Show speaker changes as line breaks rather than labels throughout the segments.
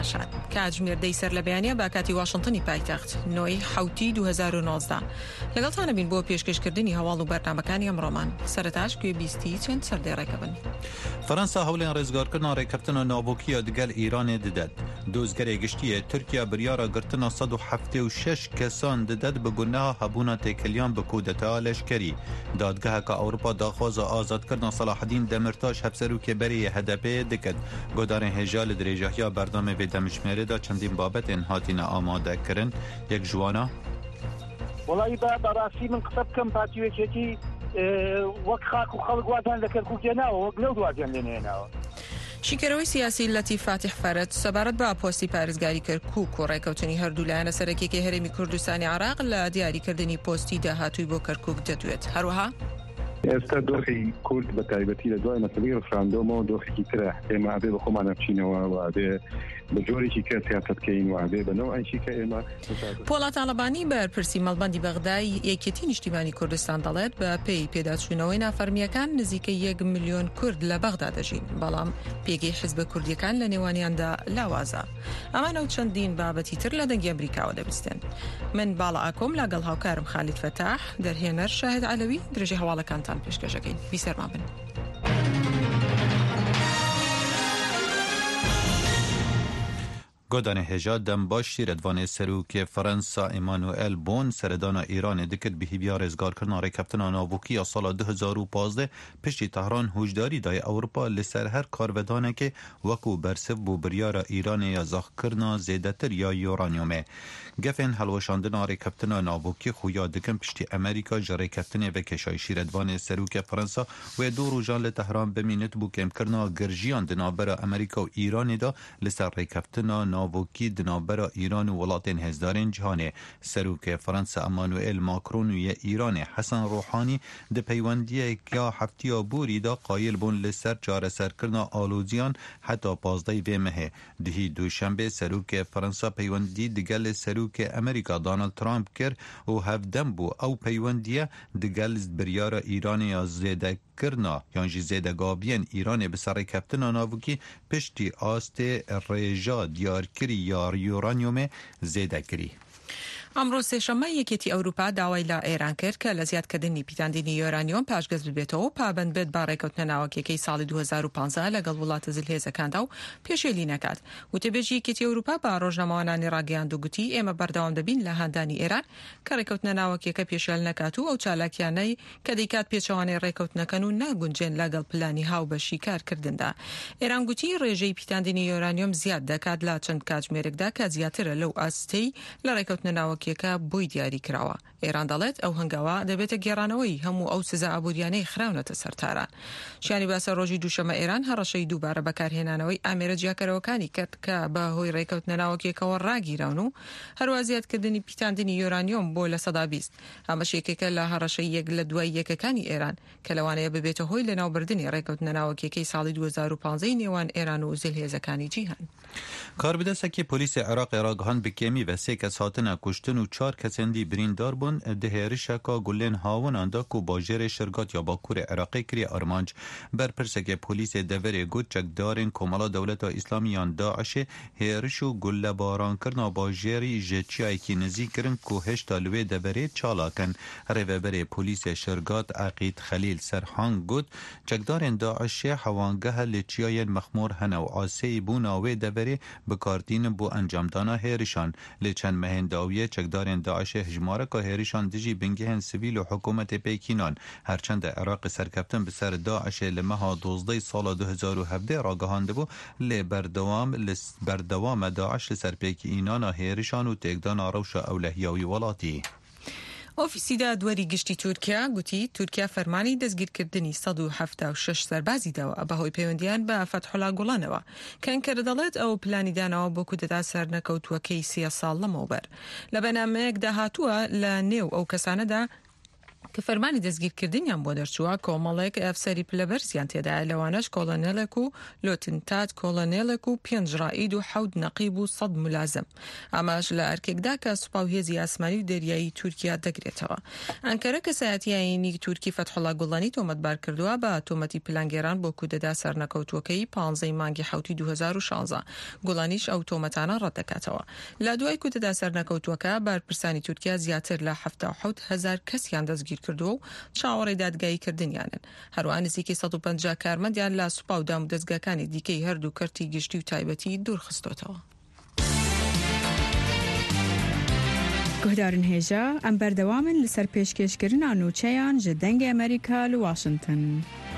ماشات کاتژمێر دەی سەر لە بەیانیە با کاتی واشنگتنی پایتەخت نۆی حوتی 2019 لەگەڵتانە بین بۆ پێشکەشکردنی هەواڵ و بەرنامەکانی ئەمڕۆمان سەرەتاش گوێبیستی چەند سەردێڕێکە بن.
فەرەنسا هەوڵێن ڕێزگارکردنا ڕێککەوتنە ناوبووکیە دەگەل ئیرانێ دەدات. دۆزگەرێ گشتیە تورکیا بریارە گرتنە 176 کەسان دەدات بە گوناها هەبوونە تێکەلیان بە کودەتا لەشکەری. دادگەهەکە ئەوروپا داخوازە ئازادکردنا سەلاحەدین دەمرتاش هەفسەرۆکێبەری هەدەپێ دەکات. گۆدارên هێژا li dirêjehiya berdamê vê demişmêrê da çendîn babetên hatîne amadekirin yek ji wan e
وڵی بەڕاستی من قسە بکەم پاتیوێکێتی وەک خاک و خەڵک واتان لە کەرکووکێ ناوە وەک لەو دوازیان لێنێناوە.
شیکەرەوەی سیاسی لەتی فاتح فەرەد سەبارەت بە پۆستی پارێزگاری کەرکووک و ڕێکەوتنی هەردوولایەنە سەرەکیەکەی هەرێمی کوردستانی عێراق لە دیاریکردنی پۆستی داهاتووی بۆ کەرکووک دەدوێت. هەروەها
ئێستا دۆخی کورد بە تایبەتی لە دوای مەسەلەی ڕفراندۆمەوە دۆخێکی ترە ئێمە ئابێ بە خۆمان بچینەوە و ئابێ بە جۆرێکی کە سیاسەت بکەین و ئابێ بە نەوەیەکی کە ئێمە.
پۆڵا تاڵەبانی بەرپرسی مەڵبەندی بەغدای یەکێتی نیشتیمانی کوردستان دەڵێت بە پێی پێداچوونەوەی نافەرمیەکان نزیکەی 1 ملیۆن کورد لە بەغدا دەژین، بەڵام پێگەی حیزبە کوردیەکان لە نێوانیاندا لاوازە. ئەمانە و چەندین بابەتی تر لە دەنگی ئەمریکاوە دەبستێن. من باڵا ئاکۆم لەگەڵ هاوکارم خالید فەتاح دەرهێنەر شاهد عەلەوی درێژەی هەواڵەکانتان پێشکەشەکەین. بیسەرمان بن.
گۆدانê hêja dembaşî redvanê serokê Ferensa Emmanuel Bon seredana Îranê dikir bi hîviya rêzgarkirina rêkeftina navbûkî ya sala 2015 piştî Tehran hûjdarî daye Ewropa li ser her karvedanekê wekû bersiv bû biryara Îranê ya zaxkirina zêdetir ya uranyumê. Gefên helweşandina rêkeftina navbûkî xuya dikin piştî Amerîka ji rêkeftinê ve keşayişî redvanê serokê Ferensa wê du rojan li Tehran bimînit bû kêmkirina girjiyan di navbera Amerîka û Îranê da li ser rêkeftina navbûkî di navbera Îran û welatên hêzdarên cihanê. Serokê Fransa Emmanuel Macron û yê Îranê Hesan Rohanî di peywendiyeka heftiya borî da qayîl bûn li ser çareserkirina aloziyan heta 15 vê mehê. Dihî duşembe serokê Fransa peywendî digel serokê Amerîka Donald Trump kir û hevdem bû ew peywendiye digel biryara Îranê ya zêdekirina yan jî zêdegaviyên Îranê bi ser rêkeftina navbûkî piştî astê rêja diyarkirî ya uranyumê zêdekirî.
ئەمڕۆ سێشەممە یەکێتی ئەوروپا داوای لە ئێران کرد کە لە زیادکردنی پیتاندینی یۆرانیۆم پاشگەز ببێتەوە و پابند بێت با ڕێکەوتنە ناوەکیەکەی ساڵی 2015 لەگەڵ وڵاتە زلهێزەکاندا و پێشێلی نەکات. وتەبێژی یەکێتی ئەوروپا با ڕۆژنامەوانانی ڕاگەیاند و گوتی ئێمە بەردەوام دەبین لە هاندانی ئێران کە ڕێکەوتنە ناوەکیەکە پێشێل نەکات و ئەو چالاکیانەی کە دەیکات پێچەوانەی ڕێکەوتنەکەن و ناگونجێن لەگەڵ پلانی هاوبەشی کارکردندا. ئێران گوتی ڕێژەی پیتاندینی یۆرانیۆم زیاد دەکات لە چەند کاتژمێرێکدا کە زیاترە لەو ئاستەی لە ڕێکەوتنە ناوەکیەکە بۆی دیاری کراوە. ئێران دەڵێت ئەو هەنگاوە دەبێتە گێڕانەوەی هەموو ئەو سزا ئابوووریانەی خراونەتە سەرتاران. شیانی باسە ڕۆژی دووشەمە ئێران هەڕەشەی دووبارە بەکارهێنانەوەی ئامێرە جیاکەرەوەکانی کرد کە بە هۆی ڕێکەوتنە ناوەکیەکەوە ڕاگیراون و هەروە زیادکردنی پیتاندینی یۆرانیۆم بۆ لە سەدا 20. ئەمەشێکێکە لە هەڕەشەی یەک لە دوای یەکەکانی ئێران کە لەوانەیە ببێتە هۆی لە ناوبردنی ڕێکەوتنە ناوەکیەکەی ساڵی 2015 نێوان ئێران و زلهێزەکانی جیهان.
کاربدەسێکی پۆلیسی عێراقی ڕاگەهاند بە کێمی بە 3 کەس هاتنە کوشتن و 4 کەسێندی بریندار بوون di hêrişeka gulên hawinan da ku bajêrê Şirgat ya Bakurê Iraqê kiriye armanc. Berpirsekê polîsê deverê got çekdarên Komala Dewleta İslamî yan Daişê hêriş û gullebarankirin bajêrî ji çiyayekî nizîk kirin ku hêşta li wê deverê çalakin. Rêveberê polîsê Şirgat Aqîd Xelîl Serhan got çekdarên Daişê hewangeha li çiyayên mexmûr hene û aseyî bûna wê deverê bikardînin bû encamdana hêrişan. Lê çend mehên dawiyê çekdarên Daişê hejmareka hêrişan dijî bingehên sivîl û hikûmetê pêkînan. Herçend Iraqê serkeftin bi ser Daişê li meha 12 sala 2017 ragihandibû lê berdewama Daeş li ser pêkînana hêrişan û têkdana rewşa ewlehiya wî welatî.
ئۆفیسی دادوەری گشتی تورکیا گوتی تورکیا فەرمانی دەستگیرکردنی 176 سەربازی داوە بەهۆی پەیوەندیان بە فەتحوڵا گوڵانەوە کە ئەنکەرە دەڵێت ئەو پلانی داناوە بۆ کودەتا سەر نەکەوتووەکەی 3 ساڵ لەمەوبەر. لە بەنامەیەکدا هاتووە لە نێو ئەو کەسانەدا کە فەرمانی دەستگیرکردنیان بۆ دەرچووە کۆمەڵێک ئەفسەری پلەبەرزیان تێدایە لەوانەش کۆلۆنێلێک و لۆتنتات کۆلۆنێلێک و 5 ڕائید و 7 نەقیب و 100 ملازم ئەماش لە ئەرکێکدا کە سوپاو هێزی ئاسمانی و دەریایی تورکیا دەگرێتەوە. ئەنکەرە کە سایەتیایینی تورکی فەتحوڵا گوڵانی تۆمەتبار کردووە بە تۆمەتی پلانگێران بۆ کودەدا سەرنەکەوتووەکەی 15 مانگی حوتی 2016 گوڵانیش ئەو تۆمەتانە ڕەت دەکاتەوە. لە دوای کودەدا سەرنەکەوتووەکە بارپرسانی تورکیا زیاتر لە 77,000 کەسیان دەستگیر کردو و چاوەڕێی دادگایی کردنیانن. هەروە نزیکی 150 کارمەندیان لە سوپاو و دەستگاکانی دیکەی هەردوو کەرتی گشتی و تایبەتی دوورخستۆتەوە.
گهدارن هێژە ئەم بەردەوامن لەسەر پێشکەشکردنا نوچەیان ji dengê ئەمریکا لە واشنگتن.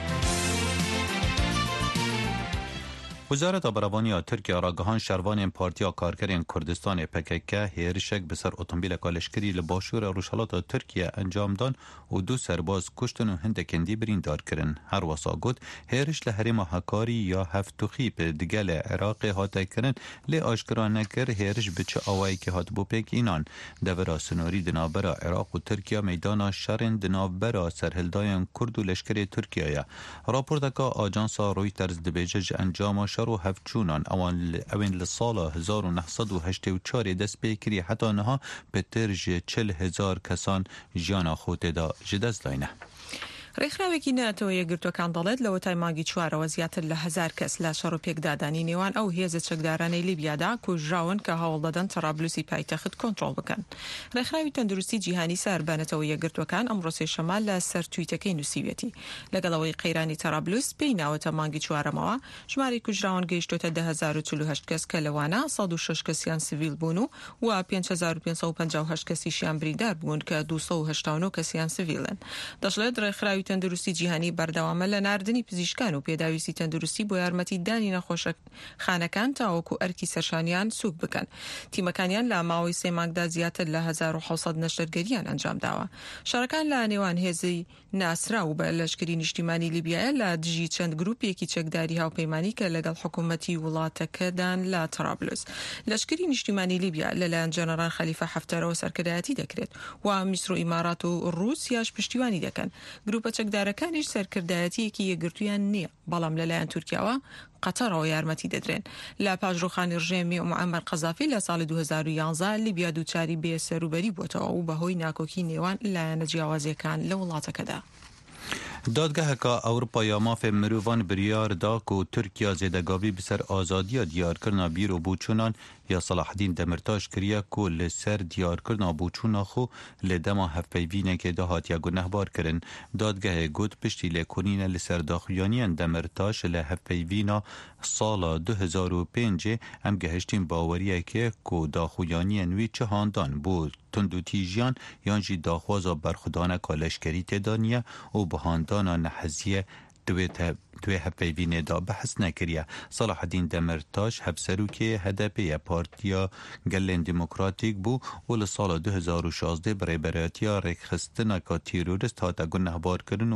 وزارت برابانی ترکیه را گهان شروان پارتیا کارگرین کردستان PKK هێرشێک بسر ئۆتۆمبیلێکا لەشکری لە باشوورە ڕۆژهەڵاتە ترکیه ئەنجام دان و 2 سەرباز کوشتن و هەندێکێندی بریندار کردن. هەروەسا گوت هێرش لە هەرێما هەکاری یا هەفتوخی دیگە لە عێراقی هاتەکردن لێ ئاشکرا نەکرد هێرش بچ ئاوایەکی هاتبوو پێکینان. دەڤرا سنووری دنابەرە عێراق و ترکیه مەیدانا شەڕێن دنابەرە سەرهێلدایان کورد و لەشکری تورکیەیە. راپۆرتەکە ئاجانسا ڕۆیتەرز دەبێژە ئەنجاما شر و هفچونان اوین لسالا 1984 دست پیکری حتی نها به ترج 40,000 کسان جانا خود دا جدست لاینه.
ڕێکخراوێکی ناتەوە یەکگرتوەکان دەڵێت لەوە تایماگی چوارەوە زیاتر لە 1000 کەس لە شەڕ و پێکدادانی نێوان ئەو هێزە چەکدارانەی لیبیادا کوژراون کە هەوڵ دەدەن تەرابلوسی پایتەخت کۆنتڕۆڵ بکەن. ڕێکخراوی تەندروستی جیهانی سەربانێتەوە یەکگرتوەکان ئەمڕۆ سێشەمە لە سەر تویتەکەی نووسیوێتی لەگەڵەوەی قەیرانی تەرابلوس پێی ناوەتە مانگی چوارەمەوە ژماری کوژراون گەیشتۆتە 1048 کەس کە لەوانە 106 کەسیان سیڤیل بوون و 5558 کەسیشیان بریندار بوون کە 289 کەسیان سیڤیلن. دەژڵێت ڕێکخراوی تەندروستی جیهانی بەردەوامە لە ناردنی پزیشکان و پێداویستی تەندروستی بۆ یارمەتیدانی نەخۆشخانەکان تاوەکو ئەرکی سەرشانیان سوک بکەن. تیمەکانیان لە ماوەی 3 مانگدا زیاتر لە 1600 نەشتەرگەریان ئەنجام داوە. شارەکان لە نێوان هێزی ناسرا و بە لەشکری نیشتیمانی لیبیایە لە دژی چەند گروپێکی چەکداری هاوپەیمانی کە لەگەڵ حکوومەتی وڵاتەکەدان لە تەرابلوس. لەشکری نیشتیمانی لیبیا لەلایەن جەنەرال خەلیفە حەفتەرەوە سەرکردایەتی دەکرێت و میسر و ئیمارات و ڕووسیاش پشتیوانی دەکەن. گروپە چەکدارەکانیش سەرکردایەتیەکی یەکگرتویان نییە، بەڵام لەلایەن تورکیاوە قەتەرەوە یارمەتی دەدرێن. لە پاژڕۆخانی ڕژێمی معەمەر قەزافی لە ساڵی 2011 لیبیا دووچاری بێسەروبەری بووتەوە و بەهۆی ناکۆکی نێوان لایەنە جیاوازیەکان لە وڵاتەکەدا.
دادگاهکا ئەوروپا مافێ مرۆڤان بریار دا و تورکیا زێدەگاوی بسەر ئازادیە دیارکردنا بیر و بوچونان یا صلاحدین دەمرتاش کریە کو لەسەر دیارکردنا بوچونا خو لە دەما هەفپەیڤینێکێدا هاتیە گونەهبار کردن. دادگاهê got پشتی لێکۆنینە لەسەر داخویانیان دەمرتاش لە هەفپەیڤینا ساڵا 2005 ئەم گەهشتین باوەریەکێ کو داخویانیان وی چهاندان بۆ تندوتیژیان یانجی داخوازا برخودانەکا لەشکری تێدا نیە و بەهاندانا نەحەزیە دوێ هەپەیڤینێدا بەحس نەکریە. صلاحدین دەمرتاش هەبسەروکێ هەدەپەیە پارتیا گەلێن دیموکراتیک بوو و لە ساڵا 2016 بەڕێبەرەتیا ڕێکخستنەکە تیرۆریست هاتە گونەهبارکردن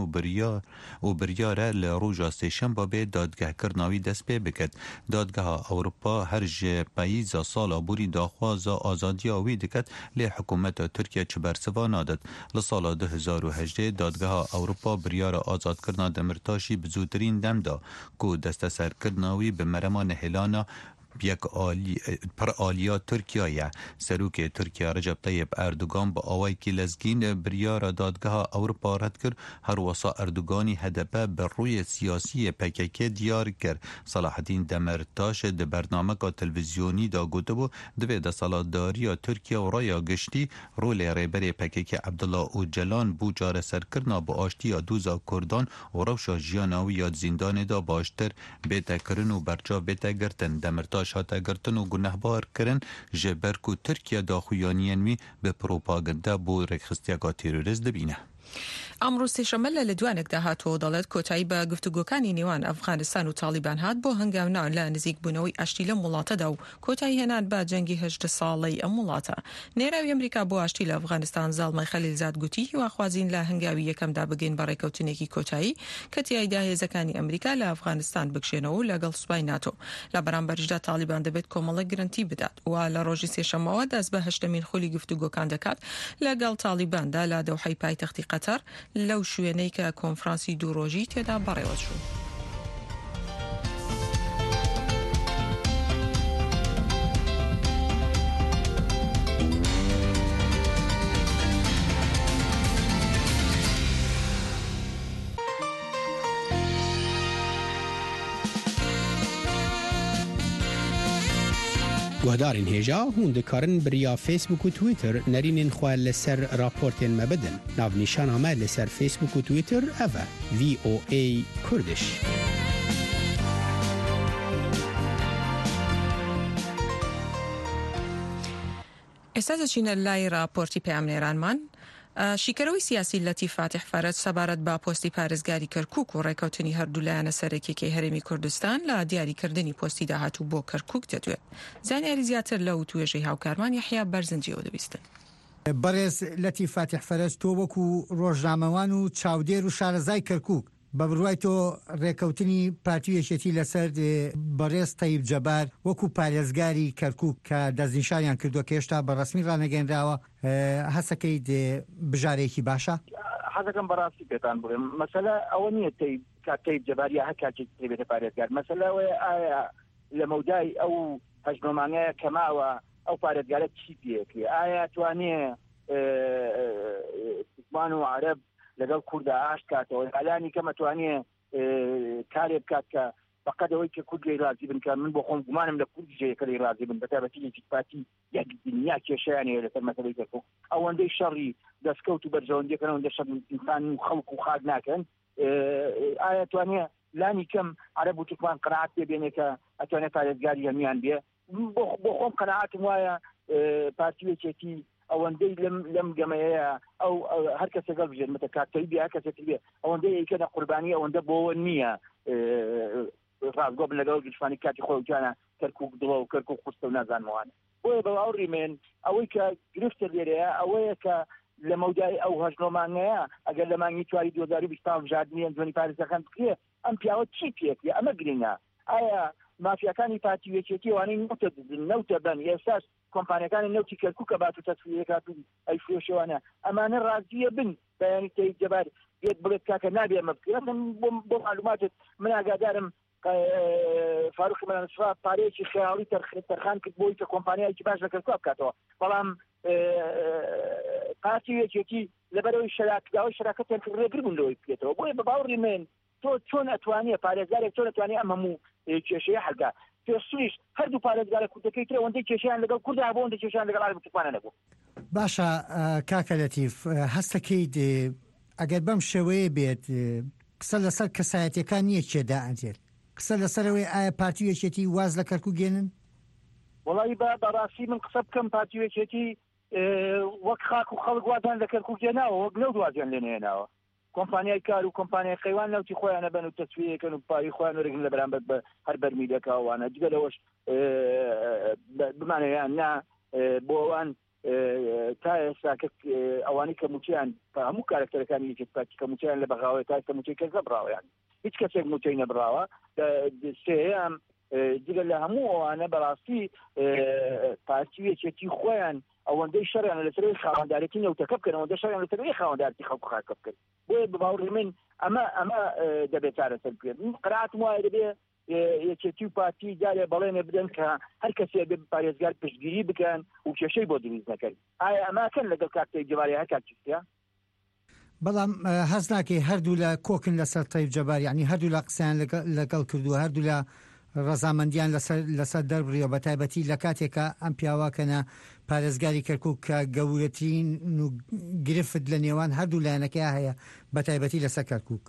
و بریارە لە ڕۆژا سێشەمبە بێ دادگەهکردناوی دەست پێ بکرد. دادگەها ئەوروپا هەر ji پەییزا ساڵا بوری داخوازا ئازادیا وی دکات لێ حکوومەتە تورکیا چ بەرسەوا نادەت. لە ساڵا 2018 دادگەها ئەوروپا بریارە ئازادکردنا دەمرتاشی بزووترین دەمدا کو دەستە سەرکردناوی bi merema nehêlana یک پر آلیا ترکیه سروک ترکیه رجب طیب اردوگان با آوای کی لزگین بریار دادگاه اروپا رد کرد. هر وسا اردوگانی هدفه بر روی سیاسی PKK دیار کرد. صلاح الدین دمرتاش د برنامه کا تلویزیونی دا گوته بو دوی د سالاداری ترکیه و رایا گشتی رول ریبر PKK عبدالله اوجلان بو جار سرکرنا با آشتی دوزا کردان و روشا جیاناوی یاد زندان دا باشتر بیتا کرن و برجا بیتا گرتن. دمرتاش هاتا گرتن و گنهبار کرن جبر کو ترکیه داخویانیانوی به پروپاگندا بو رکخستیاگا تیروریست دبینه.
ئەمڕۆ سێشەمە لە لەدوانێکدا هاتووە دەڵێت کۆتایی بە گفتوگۆکانی نێوان ئەفغانستان و تالیبان هات بۆ هەنگاونا لە نزیک بوونەوەی ئاشتی لەم وڵاتەدا و کۆتایی هێنان بە جەنگی 8 ساڵەی ئەم وڵاتە. نێراوی ئەمریکا بۆ ئاشتی لە ئەفغانستان زاڵمەی خەلیلزاد گوتی هیواخوازین لە هەنگاوی یەکەمدا بگەین بە ڕێکەوتنێکی کۆتایی کە تیایدا هێزەکانی ئەمریکا لە ئەفغانستان بکشێنەوە لەگەڵ سوپای ناتۆ. لە بەرامبەرشدا تالیبان دەبێت کۆمەڵێک گرنتی بدات و لە ڕۆژی سێشەمەوە دەست بە 8مین خولی گفتوگۆکان دەکات لەگەڵ تالیباندا لە دەوحەی پایتەختی قەتەر لەو شوێنەی کە کۆنفرانسی دوورۆژی تێدا بەڕێوەچوو.
گوهدارین هێژا هون دikarin biriya Facebook و Twitter nerînên xwe li ser raportên me bidin. Navnîşana me li ser Facebook û Twitter ev e VOA Kurdiş.
ئێستا دەچینە لای راپۆرتی پەیامنێرانمان. شیکەرەوەی سیاسی لەتیف فاتح فەرەج سەبارەت بە پۆستی پارێزگاری کەرکووک و ڕێکەوتنی هەردوولایەنە سەرەکیەکەی هەرێمی کوردستان لە دیاریکردنی پۆستی داهاتوو بۆ کەرکووک دەدوێت. زانیاری زیاتر لەو توێژەی هاوکارمان یحیا بەرزنجیەوە دەبیستن.
بەڕێز لەتیف فاتح فەرەج تۆ وەکو ڕۆژنامەوان و چاودێر و شارەزای کەرکووک بە بڕوای تۆ ڕێکەوتنی پارتی یەکێتی لەسەر بەڕێز تەیب جەبار وەکو پارێزگاری کەرکووک کە دەستنیشانیان کردووە کە هێشتا بە ڕەسمی ڕانەگەێنراوە هەسەکەی بژارێکی باشە؟
حەزەکەم بەڕاستی پێتان بڵێم مەسەلە ئەوە نییە تەیب جەبار یا هەر کاتێک بێتە پارێزگار مەسەلە ئەوەیە ئایا لە مەودای ئەو هەژمەمانەیە کەماوە ئەو پارێزگارە چی پێکرێ ئایا توانێ کوردمان و عەرەب لەگەڵ کووردا ئاشت کاتەوە ئەلانی کەمە توانێ کارێ بکات کە فقط ئەوەی کە کورد لێی رازی بن کە من بۆ خۆم گومانم لە کوردیەکە لێی رازی بن بەتابەتی یەکیتپاتی یەک دنیا کێشەیانەیە لەسەر مەسەلەی کەرکووک ئەوەندەی شەڕی دەستکەوت و بەرژەوەندیەکەن ئەوەندە شەڕ ئینسان و خەڵک و خاک ناکەن ئایا توانێ لانی کەم عەرەب و تورکمان قەناعەت پێ بێنێ کە ئەتوانێت پارێزگاری هەمیان بێ بۆ خۆم قەناعەتم وایە پارتی یەکێتی ئەوەندەی لەم گەمەیە ئەو هەر کەسێک گەڵ بژێت متەکاتەی بێ هەر کەسێکی بێ ئەوەندەی ئەیکەنە قوربانی ئەوەندە بۆەوە نییە ڕازگۆ بن لەگەڵ گشتوانی کاتی خۆی جانە کەرکووک دڵە و کەرکووک قوستە و نازانمەوانە بۆیە بەواوڕی من ئەوەی کە گرفتە لێرەیە ئەوەیە کە لە مەودای ئەو هەژنۆمانەیە ئەگەر لە مانگی چواری 2020 ژاردنیان جوانی پارێزەکان بکرێ ئەم پیاوە چی پێکرێ ئەمە گرنگە ئایا مافیەکانی پارتی یەکێتی وانەی نەوتە بن ئێستاش کۆمپانیەکانی نەوتی کەرکووکە بات و تەسویەکات و ئەی فرۆشەوانە ئەمانە ڕازیە بن بەیانی تەیب جەبار بێت بڵێت کاکە نابێ ئەمە بکرێت بۆ معلوماتت من ئاگادارم فاروق مەنسووا پارەیەکی خەیاڵی تەرخان کرد بۆی کە کۆمپانیایکی باش لە کەرکووک بکاتەوە بەڵام پارتی یەکێتی لەبەرەوەی شەراکەداوای شەراکەتیان کرد ڕێگر بوون لەوەی بکرێتەوە بۆیە بە باوەڕی من تۆ چۆن ئەتوانێ پارێزگارێک چۆن ئەتوانێ ئەم هەموو کێشەیە حەلگا پێشتریش هەردوو پارێزگارە کوردەکەی ترە ئەوەندەی کێشیان لەگەڵ کووردا بۆ ئەوەندەی کێشیان لەگەڵ عەرەب و تورکمانە نەبوو.
باشە کاکە لەتیف هەستەکەیت ئەگەر بەم شێوەیە بێت قسە لەسەر کەسایەتیەکان نییە کێدا ئەنجێت قسە لەسەرەوەی ئایا پارتی یەکێتی واز لە کەرکووک گێنن؟
وەڵی بەڕاستی من قسە بکەم پارتی یەکێتی وەک خاک و خەڵک واتان لە کەرکووک گێناوە وەک لەو دوازیان لێنێناوە کۆمپانیای کار و کۆمپانیای خەیوان ناوتی خۆیانە بن و تەسویەکەن و پاوی خۆیان وەرەگرن لە بەرامبەر بە هەر بەرمیلەکەوانە جگە لەوەش بمانەیان نا بۆ ئەوان تا ئێستا ئەوانی کە موچیان هەموو کارکتەرەکانی یەکێتی کە موچیان لە بەغاوەیە تا ئێستا موچەی کەس نەبراوەیان هیچ کەسێک موچەی نەبراوە سێیان جگە لە هەموو ئەوانە بەڕاستی پارتی یەکێتی خۆیان ئەوەندەی شەڕیان لەسەرەوەی خاوەندارێتی نەوتەکە بکەن ئەوەندە شەڕیان لەسەرەوەی خاوەندارێتی خەڵک و خاکە بکەن بۆیە بە باوەڕی من ئەمە دەبێت چارەسەر بکرێت قەناعەتم وایە دەبێت یەکێتی و پارتی جارێ بەڵێنێ بدەن کە هەر کەسێک بێ پارێزگار پشتگیری بکەن و کێشەی بۆ دروست نەکەن ئایا ئەماکەن لەگەڵ کارتەی جەباری هەر کات چیستە؟
بەڵام هەز ناکەی هەردوو لە کۆکن لەسەر تەیب جەبار یعنی هەردوو لە قسەیان لەگەڵ کردووە هەردوو لە ڕەزامەندیان لەسەر دەربڕیەوە بە تایبەتی لە کاتێکە ئەم پیاواکەنە پارێزگاری کەرکووک کە گەورەترین و گرفت لە نێوان هەردوو لایەنەکەی هەیە بە تایبەتی لەسەر کەرکووک.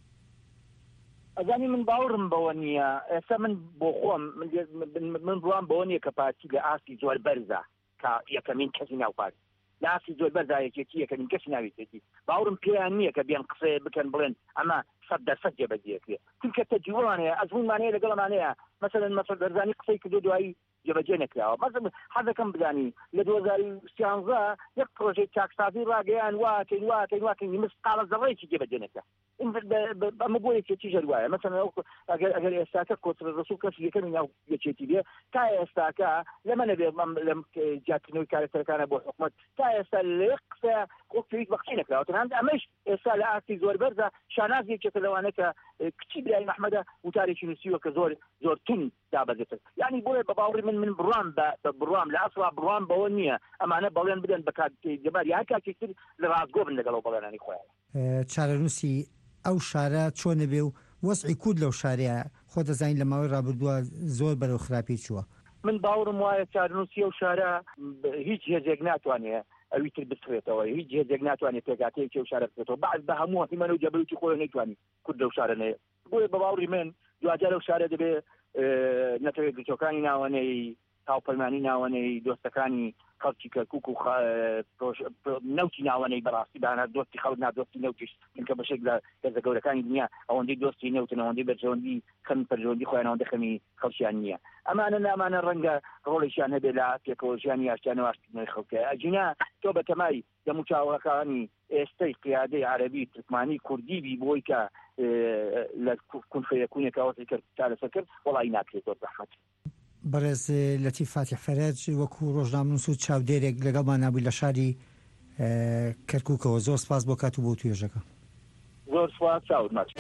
ئەزانی من باوڕم بەوە نییە ئێستا من بۆ خۆم من بڵام بەوە نییە کە پارتی لە ئاستی زۆر بەرزە کە یەکەمین کەسی ناوپارت لە ئاستی زۆر بەرزە یەکێتی یەکەمین کەسی ناوێتێتی باوڕم پێیان نییە کە بیان قسەیە بکەن بڵێن ئەمە 100% جێبەجێکرێ چونکە تەجروبەیە ئەزمونمانەیە لەگەڵمانەیە مەسەلەن مەسەل بەرزانی قسەی کردو دوایی جێبەجێ نەکراوە مەسەڵ حەزەکەم بزانی لە 2013 یەک پرۆژەی چاکسازی ڕاگەیان واکەین مسقالە زەڕێکی جێبەجێ نەکرا ئەمە بۆ یەکێتی ژەروایە مەسەن ئەگەر ئێستاکە کۆتر ڕسوو کەسی یەکەمی ناو یەکێتی بێ تا ئێستاکە لەمە نەبێ لەم جیاکردنەوەی کارەسەرەکانە بۆ حکومەت تا ئێستا لە قسە وەکویت بەقچی نەکراوەتەوە هەند ئەمەش ئێستا لە ئاستی زۆر بەرزە شاناز یەکێکە لەوانە کە کچی برای محمەدە وتارێکی نووسیوە کە زۆر تون دابەزێتن یعنی بۆیە بە باوەڕی من بڕوام بە بڕوام لە ئەسڵا بڕوام بەوە نییە ئەمانە بەڵێن بدەن بە کاتێبار یا کاتێکتر لە ڕازگۆ بن لەگەڵەوە بەڵێنانی خۆیان
چارەنووسی ئەو شارە چۆنە بێ و وەسعی کورد لەو شارەیە خۆ دەزانین لە ماوەی ڕابردووە زۆر بەرەو خراپی چووە
من باوەڕم وایە چارەنووسی ئەو شارە هیچ هێزێک ناتوانێت ئەوی تر بسرێتەوە هیچ هێزێک ناتوانێت پێکاتەیەکی ئەو شارە بکرێتەوە بعد بە هەموو هەتیمەنە و جەبروتی خۆی نەیتوانی کورد لەو شارە نەیە بۆیە بە باوەڕی من دوجار ئەو شارە دەبێت نەتەوەی گرتوەکانی ناوەنەی تاوپەیمانی ناوەنەی دۆستەکانی خەڵکی کەرکووک و نەوتی ناوەنەی بەڕاستی بەانە دۆستی خەڵک نادۆستی نەوتیش چونکە بەشێک لە هێزە گەورەکانی دنیا ئەوەندەی دۆستی نەوتن ئەوەندەی بەرژەوەندی خەم پەرژەوەندی خۆیان ئەوەندە خەمی خەڵکیان نییە ئەمانە نامانە ڕەنگە ڕۆڵێکیان هەبێ لە تێکۆلۆژیانی ئاشتیانەوە ئاشتیانەوەی خەڵکە ئەجینا تۆ بەتەمای دەموچاوەکانی ئێستەی قیادەی عەرەبی تورکمانی کوردی بی بۆی کە لە کونفەیەکوونێک ئەوەی کرد تا لەسەر کرد وەڵی ناکرێتەوە زەحمەت
بەڕێز لەتیف فاتح فەرەج وەکو ڕۆژنامەنووس و چاودێرێک لەگەڵمان نبووی لە شاری کەرکووکەوە زۆر سپاس بۆ کات و بۆ توێژەکە
زۆر سپاس چاود ماچ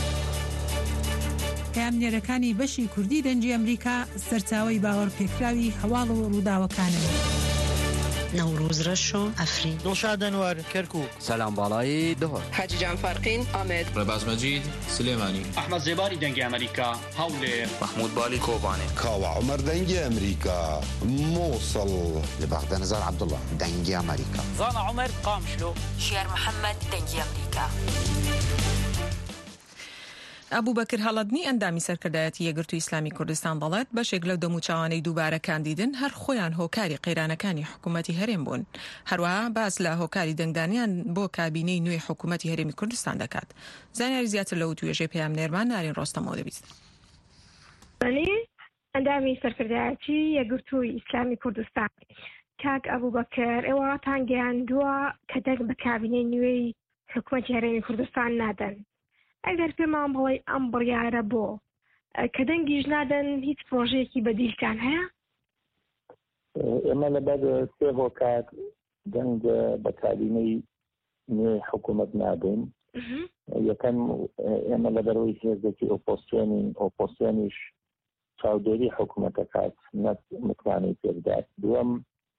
پامنێرەکانی بەشی کوردی دەنجی ئەمریکا سەرچاوی باوەڕ پێکراوی هەواڵ و ڕووداوەکانن
نوروز رشو افرین
دڵشاد ئەنوەر کەرکووک
سەلام باڵایی دهۆر
حاجیجان فەرقین ئامێد
ڕێباز مەجید سلێمانی
ئەحمەد زێباری دەنگی ئەمریکا هەولێر
محمود بالی کۆبانێ
کاوە عومەر دەنگی ئەمریکا مووسڵ
لە بەغدە نزار عەبدوڵڵا دەنگی ئەمریکا
زانا عومەر قامشلۆ
شێر محەممەد دەنگی ئەمریکا
ئەبوو بەکر هەڵەدنی ئەندامی سەرکردایەتی یەکگرتووی ئیسلامی کوردستان دەڵێت بەشێک لەو دەموچاوانەی دووبارە کاندیدن هەر خۆیان هۆکاری قەیرانەکانی حکوومەتی هەرێم بوون هەروەها باس لە هۆکاری دەنگدانیان بۆ کابینەی نوێی حکوومەتی هەرێمی کوردستان دەکات زانیاری زیاتر لەو توێژێ پێیان نێرمان نارین ڕۆستەمەوە دەبیست
ئەندامی سەرکردایەتی یەکگرتووی ئیسلامی کوردستان کاک ئەبوو بەکر ئێوەتان گەیاندووە کە دەنگ بە کابینەی نوێی حکوومەتی هەرێمی کوردستان نادەن ئەگەر پێمان بڵێ ئەم بڕیارە بۆ کە دەنگیش نادەن هیچ پرۆژەیەکی بەدیلتان هەیە؟
ئێمە لەبەر سێ هۆکار دەنگ بە کابینەی نوێی حکوومەت نادەین یەکەم ئێمە لەبەرەوەی هێزێکی ئۆپۆسیۆنیش چاودێری حکوومەتە کات متوانەی پێدات دووەم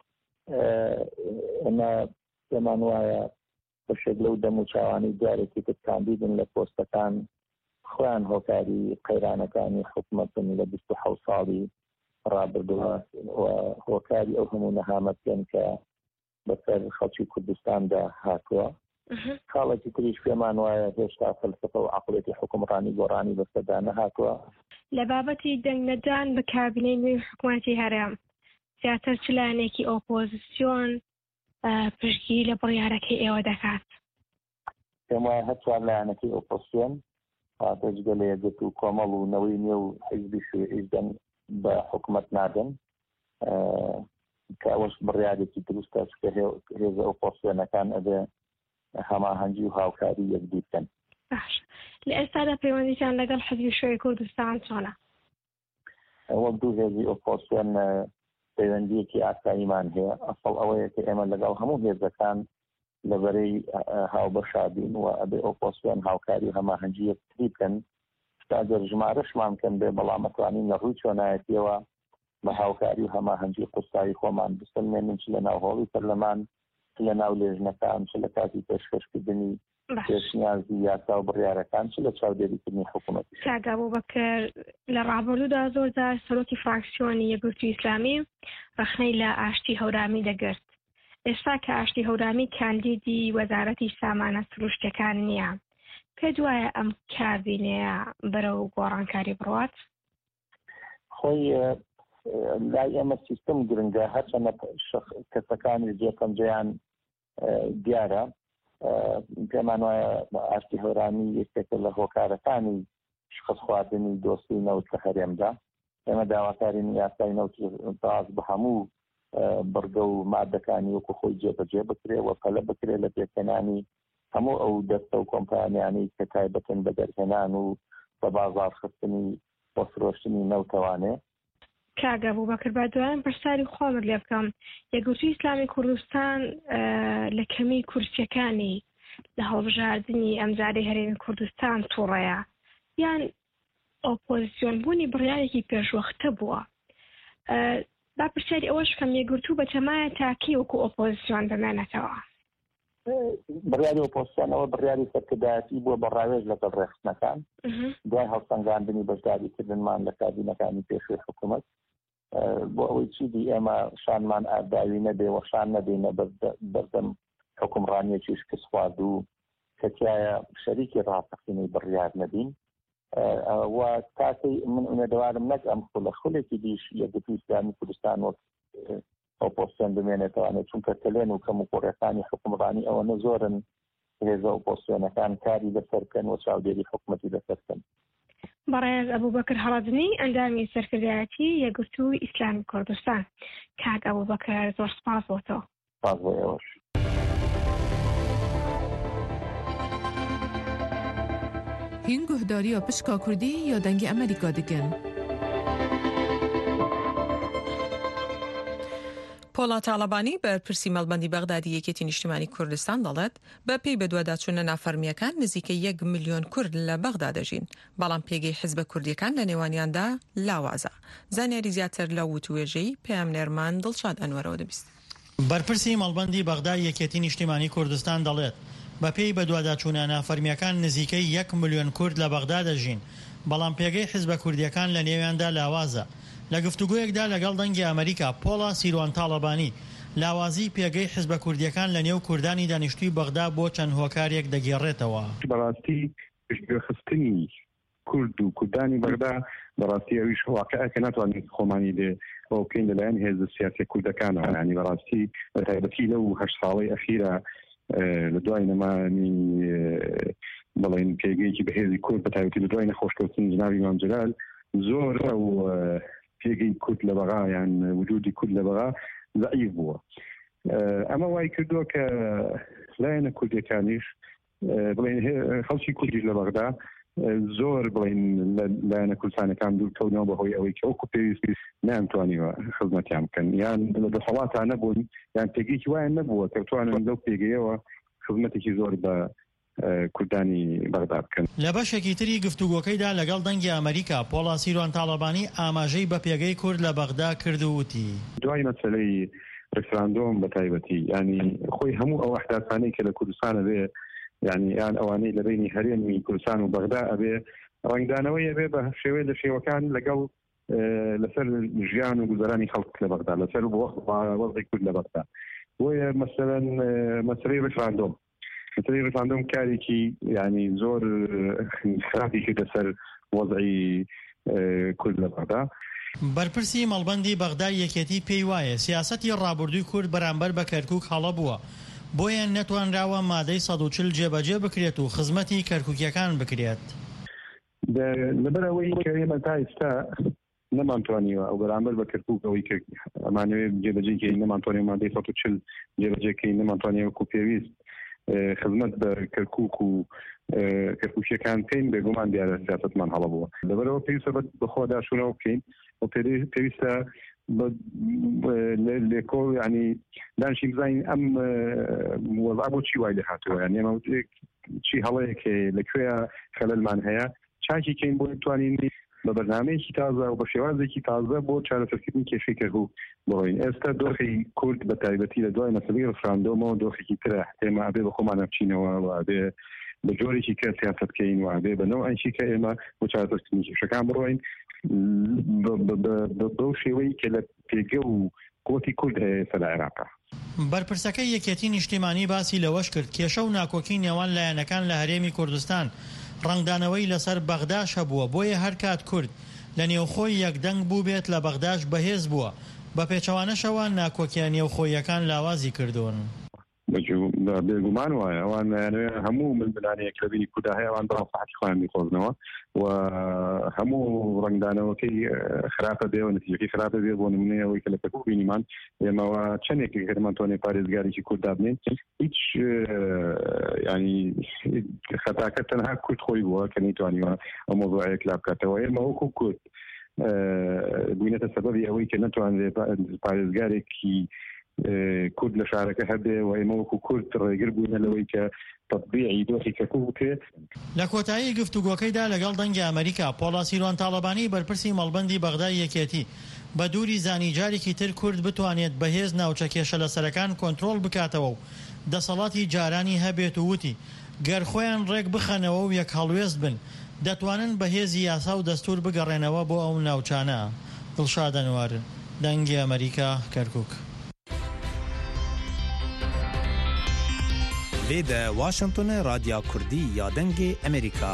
ئێمە پێمان وایە بەشێک لەو دەموچاوانی جارێکی تر کاندیدن لە پۆستەکان خۆیان هۆکاری قەیرانەکانی حکوومەتن لە 27 ساڵی ڕابردووە هۆکاری ئەو هەموو نەهامەتیان کە بەسەر خەڵکی کوردستاندا هاتووە خاڵێکی تریش پێمان وایە هێشتا فەلسەفە و عەقڵێتی حکومڕانی گۆڕانی بەسەردا نەهاتووە
لە بابەتی دەنگنەدان بە کابینەی نوێی حکوومەتی هەرێم زیاتر چ لایەنێکی ئۆپۆزیسیۆن پشتگیری لە بڕیارەکەی ئێوە دەکات
پێم وایە هەر چوار لایەنەکەی ئۆپۆزیسیۆن جگە لە یەکگرت و کۆمەڵ و نەوەی نوێ و حیزبی شوێعیدەن بە حکوومەت نادەن کە ئەوەش بڕیارێکی دروستە کە هێزە ئۆپۆزیسیۆنەکان ئەبێ هەماهەنگی و هاوکاری یەکدی بکەن
باش لە ئێستادا پەیوەندیتان لەگەڵ حیزبی شوێی کوردستان چۆنە؟
وەک دوو هێزی ئۆپۆزیسیۆن پەیوەندیەکی ئاساییمان هەیە ئەسڵ ئەوەیە کە ئێمە لەگەڵ هەموو هێزەکان لەبەرەی هاوبەشادین و ئەبێ ئۆپۆزیسیۆن هاوکاری هەماهەنگی یەکتری بکەن ئەگەر ژمارەشمان بکەن بێ بەڵام ئەتوانین لە ڕووی چۆنایەتیەوە بە هاوکاری و هەماهەنگی قورسایی خۆمان بسەلمێنین چ لە ناو هۆڵی پەرلەمان چ لە ناو لێژنەکان چ لە کاتی پێشکەشکردنی پێشنیازی یاسا و بڕیارەکان چ لە چاودێریکردنی حکوومەتی
کاگا بوو بەکر لە ڕابردوودا زۆرجار سەرۆکی فراکسیۆنی یەکگرتووی ئیسلامی ڕخنەی لە ئاشتی هەورامی دەگرت ئێستا کە ئاشتی هەورامی کاندیدی وەزارەتی سامانە سروشتەکان نییە پێت وایە ئەم کابینەیە بەرەو گۆڕانکاری بڕوات؟
خۆی لای ئێمە سیستم گرنگە هەرچەندە کەسەکانی جێپەنجەیان دیارە پێمان وایە ئاشتی هەورامی یەکێکە لە هۆکارەکانی شخص خواردنی دۆستی نەوت لە هەرێمدا ئێمە داواکارین یاسای نەوت باز بە هەموو بڕگە و مادەکانی وەکو خۆی جێبەجێ بکرێ و پەلە بکرێ لە پێکەنانی هەموو ئەو دەستە و کۆمپانیانەی کە تایبەتن بە دەرهێنان و بە بازاڕخستنی بۆ فرۆشتنی نەوتەوانێ.
کاگە بوو بەکرد بە دوایان پرسیاری خۆمت لێ بکەم یەکگرتووی ئیسلامی کوردستان لە کەمی کورسیەکانی لە هەڵبژاردننی ئەمجارەی هەرێمی کوردستان تووڕەیە یان ئۆپۆزیسیۆن بوونی بڕیارێکی پێشوەختە بووە. با پرسیاری ئەوەش کەم یەکگرتوو بە تەمایە تاکی وەکو ئۆپۆزیسیۆن بمێنێتەوە.
بڕیاری ئۆپۆزیسیۆنەوە بڕیاری سەرکردایەتی بووە بە ڕاوێژ لەگەڵ ڕێخستنەکان دوای هەڵسەنگاندنی بەشداریکردنمان لە کابینەکانی پێشوەی حکوومەت بۆ ئەوەی چیدی ئێمە شانمان ئابداوی نەبێ و شان نەبێنە بەردەم حکومڕانیەکی شکست خوارد و کەتیایە شەریکی ڕاستەقینەی بڕیار نەبین و تاکەی من ئونەدەوارم نەک ئەم خولێکی دیش یەکگرتووی ئیسلامی کوردستان وەک ئۆپۆزیسیۆن بمێنێتەوانێت چونکە تەلێن و کەم و قۆڕیەکانی حکومڕانی ئەوەنە زۆرن هێزە ئۆپۆزیسیۆنەکان کاری لەسەرکەن و چاودێری حکومەتی لەسەرکەن.
بەڕێز ئەبوبەکر هەڵەبنی ئەندامی سەرکردایەتی یەکگرتووی ئیسلامی کوردستان. کاک ئەبوبەکر زۆر سپاس بۆتەوە.
سپاس بۆ ئێوەش.
هین گوهداری پشکا کوردی یا دەنگی ئەمریکا دەکەن. پۆڵا تاڵەبانی بەرپرسی مەڵبەندی بەغدادی یەکێتی نیشتیمانی کوردستان دەڵێت بە پێی بەدواداچوونە نافەرمیەکان نزیکەی 1 ملیۆن کورد لە بەغدا دەژین بەڵام پێگەی حیزبە کوردیەکان لە نێوانیاندا لاوازە. زانیاری زیاتر لە وتوێژەی پەیامنێرمان دڵشاد ئەنوەرەوە دەبیست.
بەرپرسی مەڵبەندی بەغدا یەکێتی نیشتیمانی کوردستان دەڵێت بە پێی بەدواداچوونە نافەرمیەکان نزیکەی 1 ملیۆن کورد لە بەغدا دەژین بەڵام پێگەی حیزبە کوردیەکان لە نێویاندا لاوازە. لە گفتوگویەکدا لەگەڵ دەنگی ئەمریکا پۆڵا سیروان تاڵەبانی لاوازی پێگەی حیزبە کوردیەکان لە نێو کوردانی دانیشتووی بەغدا بۆ چەند هۆکارێک دەگێڕێتەوە.
بەڕاستی پشتگوێخستنی کورد و کوردانی بەغدا بەڕاستی ئەویش واقعە کە ناتوانین خۆمانی لێ ئەو بکەین لەلایەن هێزە سیاسی کوردەکانەوە. ینی بەڕاستی بە تایبەتی لەو 8 ساڵەی ئەخیرە لە دوای نەمانی بڵێن پێگەیەکی بەهێزی کورد بە تایبەتی لە دوای نەخۆشکەوتن جنابی ئیمام جەلال زۆر و پێگەی کورد لە بەغا یان وجودی کورد لە بەغا ضعیف بووە. ئەمە وای کردووە کە لایەنە کوردیەکانیش بڵێن خەڵکی کوردیش لە بەغدا زۆر بڵێن لایەنە کوردستانەکان دوورکەونەوە بەهۆی ئەوەی کە وەکو پێویستی نەیانتوانیوە خزمەتیان بکەن یان لە دەسەڵاتان نەبوون یان پێگەیەکی وایان نەبووە کە بتوانن لەو پێگەیەوە خزمەتێکی زۆر بە کوردانی بەغدا بکەن.
لە بەشێکی تری گفتوگۆکەیدا لەگەڵ دەنگی ئەمریکا پۆڵا سیروان تاڵەبانی ئاماژەی بە پێگەی کورد لە بەغدا کردووتی.
دوای مەسەلەی ڕفراندۆم بە تایبەتی ینی خۆی هەموو ئەو ئەحداثانەی کە لە کوردستانە بێ ینی یان ئەوانەی لە بینی هەرێمی کوردستان و بەغدا ئەبێ ڕنگدانەوەی ئەبێ بە شێوەیە لە شێوەکان لەگەڵ لەسەر ژیان و گوزەرانی خەڵک لە بەغدا لەسەر وەزعی کورد لە بەغدا بۆیە مەسەلەن مەسەلەی ڕفراندۆم مەسەلەی ڕفراندۆم کارێکی ینی زۆر خراپی کردە سەر وەزعی کورد لە بەغدا.
بەرپرسی مەڵبەندی بەغدا یەکێتی پێی وایە سیاسەتی ڕابردووی کورد بەرامبەر بە کەرکووک هەڵە بووە بۆیە نەتوانراوە مادەی 140 جێبەجێ بکرێت و خزمەتی کەرکووکیەکان بکرێت.
لەبەر ئەوەی کە ئێمە تا ئێستا نەمانتوانیوە ئەو بەرامبەر بە کەرکووک ئەوەی کە ئەمانەوێت جێبەجێکەی نەمانتوانێت مادەی 140 جێبەجێکەی نەمانتوانێت وەکو پێویست خزمەت بە کەرکووک و کەرکووکیەکان بکەین بێگومان دیارە سیاسەتمان هەڵە بووە. لەبەرەوە پێویستە بەخۆ داشونەوە بکەین و پێویستە لێکۆ ینی دانشی بزانین ئەم وەزع بۆ چی وای لێ هاتووە یان ئێمە چی هەڵەیەکێ لەکوێیە خەلەلمان هەیە چاکی کەین بۆ توانین بە بەرنامەیەکی تازە و بە شێوازێکی تازە بۆ چارەسەرکردنی کێشەی کەرکووک بڕۆین. ئێستا دۆخی کورد بە تایبەتی لە دوای مەسەلەی ڕفراندۆمەوە دۆخێکی ترە ئێمە ئەبێ بە خۆمان بچینەوە و ئەبێ بە جۆرێکی کە سیاسەت بکەین و ئەبێ بە نەوەیەکی کە ئێمە بۆ چارەسەرکردنی کێشەکان بڕۆین بەو شێوەی کە لە پێگە و کۆتی کورد هەیە لە عێراقا.
بەرپرسەکەی یەکێتی نیشتیمانی باسی لەوەش کرد کێشە و ناکۆکی نێوان لایەنەکان لە هەرێمی کوردستان ڕنگدانەوەی لەسەر بەغداش هەبووە بۆیە هەر کات کورد لە نێوخۆی یەکدەنگ بوو بێت لە بەغداش بەهێز بووە بە پێچەوانەشەوە ناکۆکیان نێوخۆیەکان لاوازی کردوون.
بگومان وایە ئەوان هەموو ململانەیە کە بینی کودا هەیە ئەوان بەڕاحەتی خۆیان میخۆزنەوە و هەموو ڕنگدانەوەکەی خراپە بێ و نتیجەکەی خراپە بێ بۆ نمونەیە ئەوەی کە لە پێکوو بینیمان ئێمەوە چەندێکی کەمان توانێ پارێزگارێکی کورد بنین هیچ ینی خەتاکە تەنها کورد خۆی بووە کە نەیتوانیوە ئەو مۆزوعەیە کلا بکاتەوە ئێمە وەکو کورد بووینەتە سەبەبی ئەوەی کە نەتوانرێت پارێزگارێکی کورد لە شارەکە هەبێ و ئێمە وەکو کورد ڕێگر بووینە لەوەی کە تطبیعی دۆخی کەکوو بکرێت.
لە کۆتایی گفتوگۆکەیدا لەگەڵ دەنگی ئەمریکا پۆڵا سیروان تاڵەبانی بەرپرسی مەڵبەندی بەغدای یەکێتی بە دووری زانیجارێکی تر کورد بتوانێت بەهێز ناوچە کێشە لەسەرەکان کۆنتڕۆڵ بکاتەوە و دەسەڵاتی جارانی هەبێت و وتی گەر خۆیان ڕێک بخەنەوە و یەک هەڵوێست بن دەتوانن بەهێزی یاسا و دەستور بگەڕێنەوە بۆ ئەو ناوچانە. دڵشاد ئەنوار، دەنگی ئەمریکا، کەرکووک.
لێدە واشنگتن رادیا کوردی یا دەنگی ئەمریکا.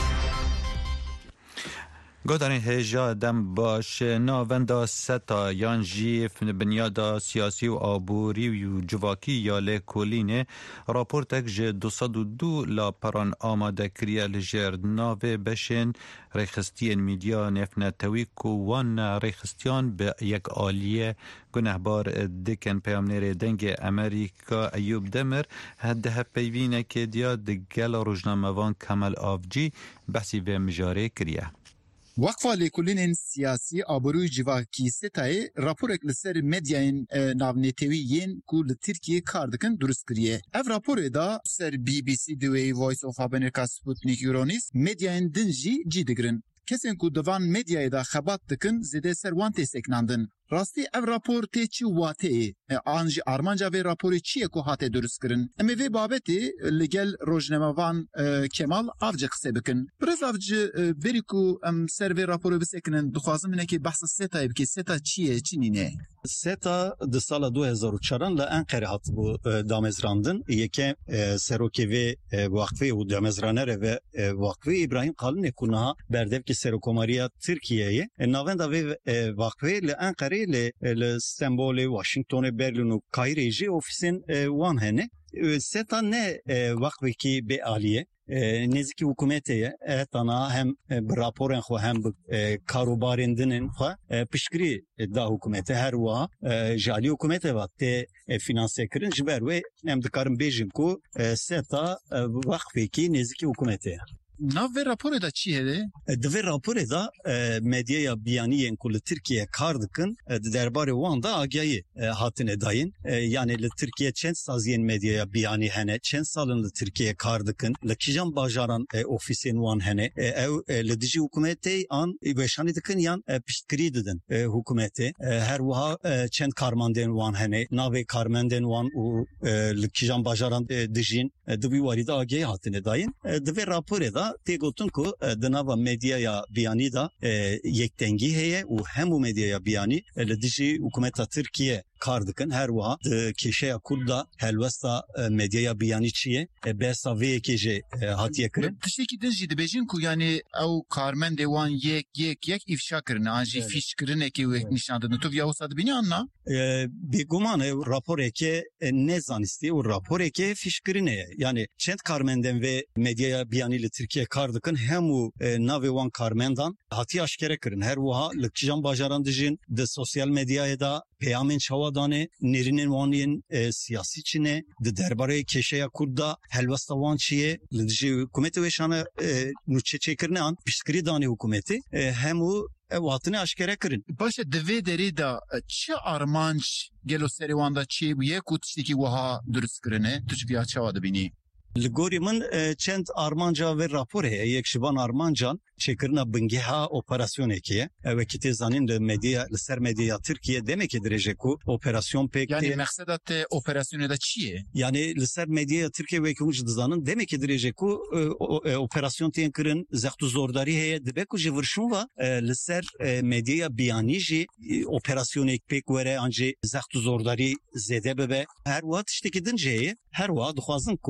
گۆدارین هێژا دەم باش ناوەندا سەتا یان جی بنیادا سیاسی و ئابووری و civakî ya lêkolînê raportek ji 202 laperan amade kiriye li jêr navê beşên rêxistiyên mîdya nêfnetewî ku wan rêxistiyan bi yekaliyê gunehbar dikin. Peyamnêrê dengê Amerîka Eyyûb Demir di hevpeyvînekê diya di gela rojnamevan Kemal Avcî behsî vê mijarê kiriye.
Vakfa lêkolînên siyasî aboroyê civakî Setayê raporek li ser medyayên navnetewî yên ku li Tirkiye kar dikin durist kiriye. Ev raporê da ser BBC Duway, Voice of America, Sputnik, Euronews medyayên din jî cî digirin. Kesên ku divan medyayê da xebat dikin zêde ser wan tê seknandin. Rastî ev rapor tê çi wateyê? An jî armanca vê raporê çi ye ku hate duristkirin? Em ê vê babetê li gel rojnamevan Kemal Avcı qise bikin. Birêz Avcı berî ku em ser vê raporê bisekinin dixwazim hinekî behsa Setayê bike. Seta çi ye, çi nîne?
Seta di sala 2004 li Enqerê hatibû damezrandin. Yeke serokê vê waqfê û damezranere ve waqfê İbrahim Qalınê ku niha berdevkî Serokomariya Tirkiyeyê navenda vê waqfê li Enqerê li Stenbolê, Washingtonê, Berlin û Kayrê jî ofîsên wan hene. Seta ne waqfekî bêalî ye. Nêzîkî hikûmetê ye etana hem bi raporên xwe hem bi karobarên dinên xwe piştgirî da hikûmetê her wiha ji alî hikûmetê ve tê finansekirin ji ber wê em dikarin bêjin ku Seta waqfekî nêzîkî hikûmetê ye.
Nav vê raporê da çi heye?
Di vê raporê da medyaya biyaniyên ku li Tirkiye kar dikin di derbarê wan da agahî hatine dayîn. Yani li Tirkiye çend saziyên medyaya biyanî hene, çend salin li Tirkiye kar dikin, li kîjan bajaran ofîsên wan hene, ew li dijî hikûmetê an weşanî dikin yan piştgirî didin hikûmetê. Her wiha çend karmandên wan hene, navê karmendên wan û li kîjan bajaran dijîn di vî warî da agahî hatine dayîn. Di vê raporê da tê gotin ku di nava medyaya biyanî da yekdengî heye û hemû medyaya biyanî li dijî hikûmeta Tirkiye kar dikin. Her wiha di kêşeya Kurd da helwesta medyaya biyanî çi ye behsa vê yekê jê hatiye kirin.
Tiştekî din jî dibêjin ku yani ew karmendê wan yek îfşa kirin an jî fîşkirinekê wê nîşan didin. Tu vîya wisa dibînî an na?
Bêguman ew raporeke ne zanistî û raporeke fîşkirinê ye. Yani çend karmenden ve medyaya biyanî li Tirkiye kar dikin hemû navê wan karmendan hatiye aşkere kirin. Her wiha li kîjan bajaran dijîn di sosyal medyayê da peyamên çawa dane nêrînên wan yên siyasî çi ne di derbarê kêşeya Kurd da helwesta wan çi ye li dijî hikûmetê wêşane nûçe çêkirine an piştgirî danê hikûmetê hemû ew hatine aşkere kirin.
Başa di vê derê da çi armanc gelo serê wan da çê bûye ku tiştekî wiha durist kirine? Tu ji vêya çawa dibînî?
Li gorî min çend armanca ve rapor heye. Yek ji van armancan çêkirina bingeha operasyonekê ye. Evekî tê zanîn li medya li ser medyaya Tirkiye demekê dirêje ku operasyon pek
yani meqseda te operasyonê da çi ye?
Yani li ser medyaya Tirkiye wekî hûn ji dizanin demekê dirêje ku operasyon tên kirin zext û zordarî heye dibe ku ji wirşûn ve li ser medyaya biyanî jî operasyoneke pek were an jî zext û zordarî zêde bibe. Her wiha tiştekî din jê ye. Her wiha dixwazin ku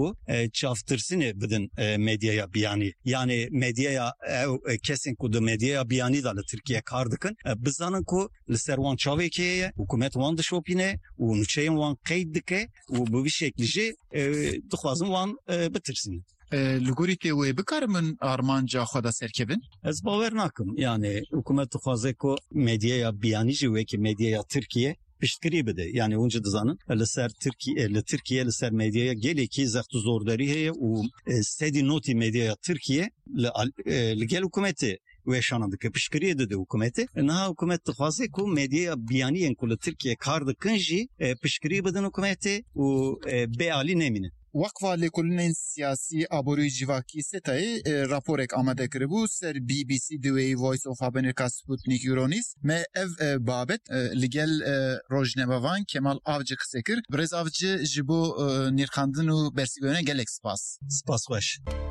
çaftırsını بدن medyaya biyani. Yani medyaya kesin kudu medyaya biyani da Türkiye kardıkın. Bizanın ku servan çavekeye hükümet van dışopine u nuçeyin van qeyd dike u bu bir şeklici dıxwazın van bitirsin.
لگوری که وی بکارمن آرمانجا خدا سرکبن
از باور نکم yani hükümet خوازه کو medyaya biyanici ve ki medyaya Türkiye piştkiri bide yani onca dizanın leser Türkiye leser medyaya gele ki zahtu zordari heye u sedi noti medyaya Türkiye le gel hükümeti ve şanandık piştkiri de hükümeti na hükümet خوازه کو medyaya biyaniyen ku Türkiye kardı kınji piştkiri bidin hükümeti u beali nemine
وقفا لکلین سیاسی آبروی جواکی ستای راپورک آماده کربو سر BBC دوی وایس آف امریکا سپوتنیک یورونیس ما اف بابت لگل روزنامه‌وان کمال آوچه قسکر برز آوچه جبو نیرخاندن و برسیگونه گلک سپاس
خوش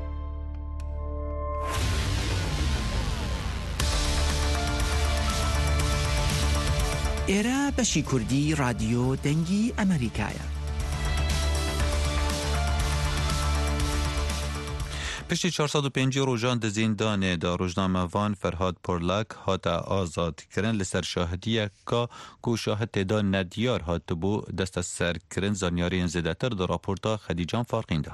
ایرا بشی کردی رادیو دنگی امریکایا
پشتی 405 روزان د زندان دا روزنامه وان فرهاد پرلک هاتا آزاد کرن لسر شاهدیه که شاهد دا ندیار هات بو دست سر کرن زانیاری زدتر دا راپورتا خدیجان فارقینده.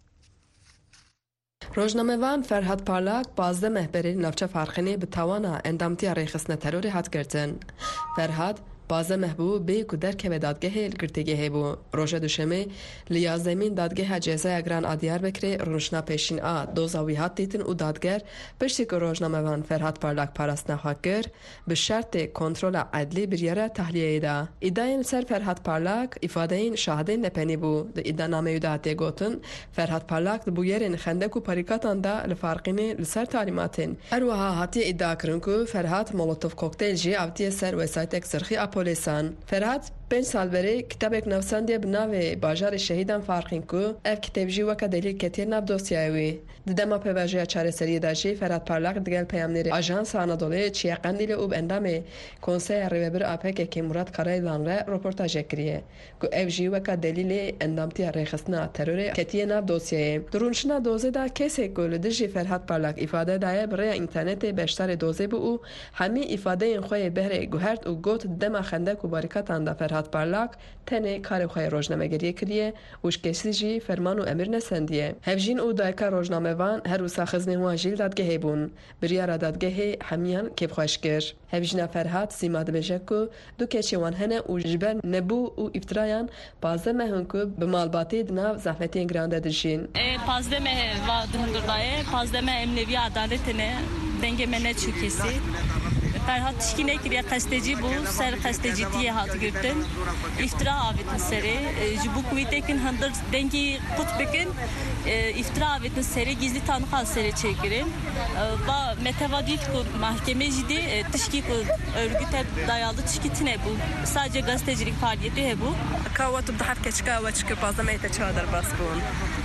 روزنامه وان فرهاد پرلک بازده محبری نفچه فارقینی به توانا اندامتی ریخسنه تروری هات کردن. فرهاد بازه محبوب به کدر که به دادگاه گرتگه بو روزه دوشمه لیازمین دادگاه جزای اگران آدیار بکره روشنا پیشین دوزاویات دیتن و دادگر پشتی که روزنامه وان فرهاد پرلک پاراست نخواکر به شرط کنترل عدلی بریاره تحلیه دا ایداین سر فرهاد پرلک افادهین شاهدین نپنی بو ده ایدا نامه یوداتی گوتن فرهاد پرلک بویرین خندک و پاریکاتان دا لفارقینی لسر تعلیماتین اروها هاتی ایدا کرن که فرهاد مولوتوف کوکتیل جی آوتی سر وسایت سرخی پلیسان فرهاد 5 سال بری کتابک نوساندی بناوی باجار شهیدان فارقین کو اف کتاب جی وک دلیل کتیر ناب دوسیاوی دما پواجه چاره سری داشی فرهاد پرلک دگل پیامنری آژانس آنادولی چی قندیل او اندام کنسای ریبر اپک که مراد کارایلان را رپورتاژ کریه کو اف جی وک دلیل اندامتی رخصنا ترور کتیر ناب دوسیه درونشنا دوزه دا کسی کول دجی فرهاد پرلک ifade دای برای اینترنت بیشتر دوزه بو او همه ifade این خوی بهره گوهرت و گوت دما خندک و باریکاتان دا فرهاد پرلک تنه کار خوی روزنامه‌گری کریه وش کسی جی فرمان و امر نسندیه هفجین او دایکا روزنامه وان هر روز خزنه واجیل دادگه بون بریار دادگه همیان کیف خوشگر هفجین فرهاد سیماد بجکو دو کشی وان هنه و جبر نبو و افترایان پازده مهنکو به مالباتی دناو زحمتین گرانده دشین
پازده مه و دهندردایه پازده مه امنوی عدالتنه دنگ منه چوکیسی فرهاد تشکینه کریه قستجی بو سر قستجی تیه هات گرتن افترا آویتن سری جبو کویتکن هندر دنگی قط بکن افترا آویتن سری gizli tanıkal seri çekirin va metevadit ku mahkeme jidi tişki ku örgüte dayalı tişkitine bu sadece gazetecilik faaliyeti he bu
kavat bdhaf keçka ve çıkıp azamete çadır basbun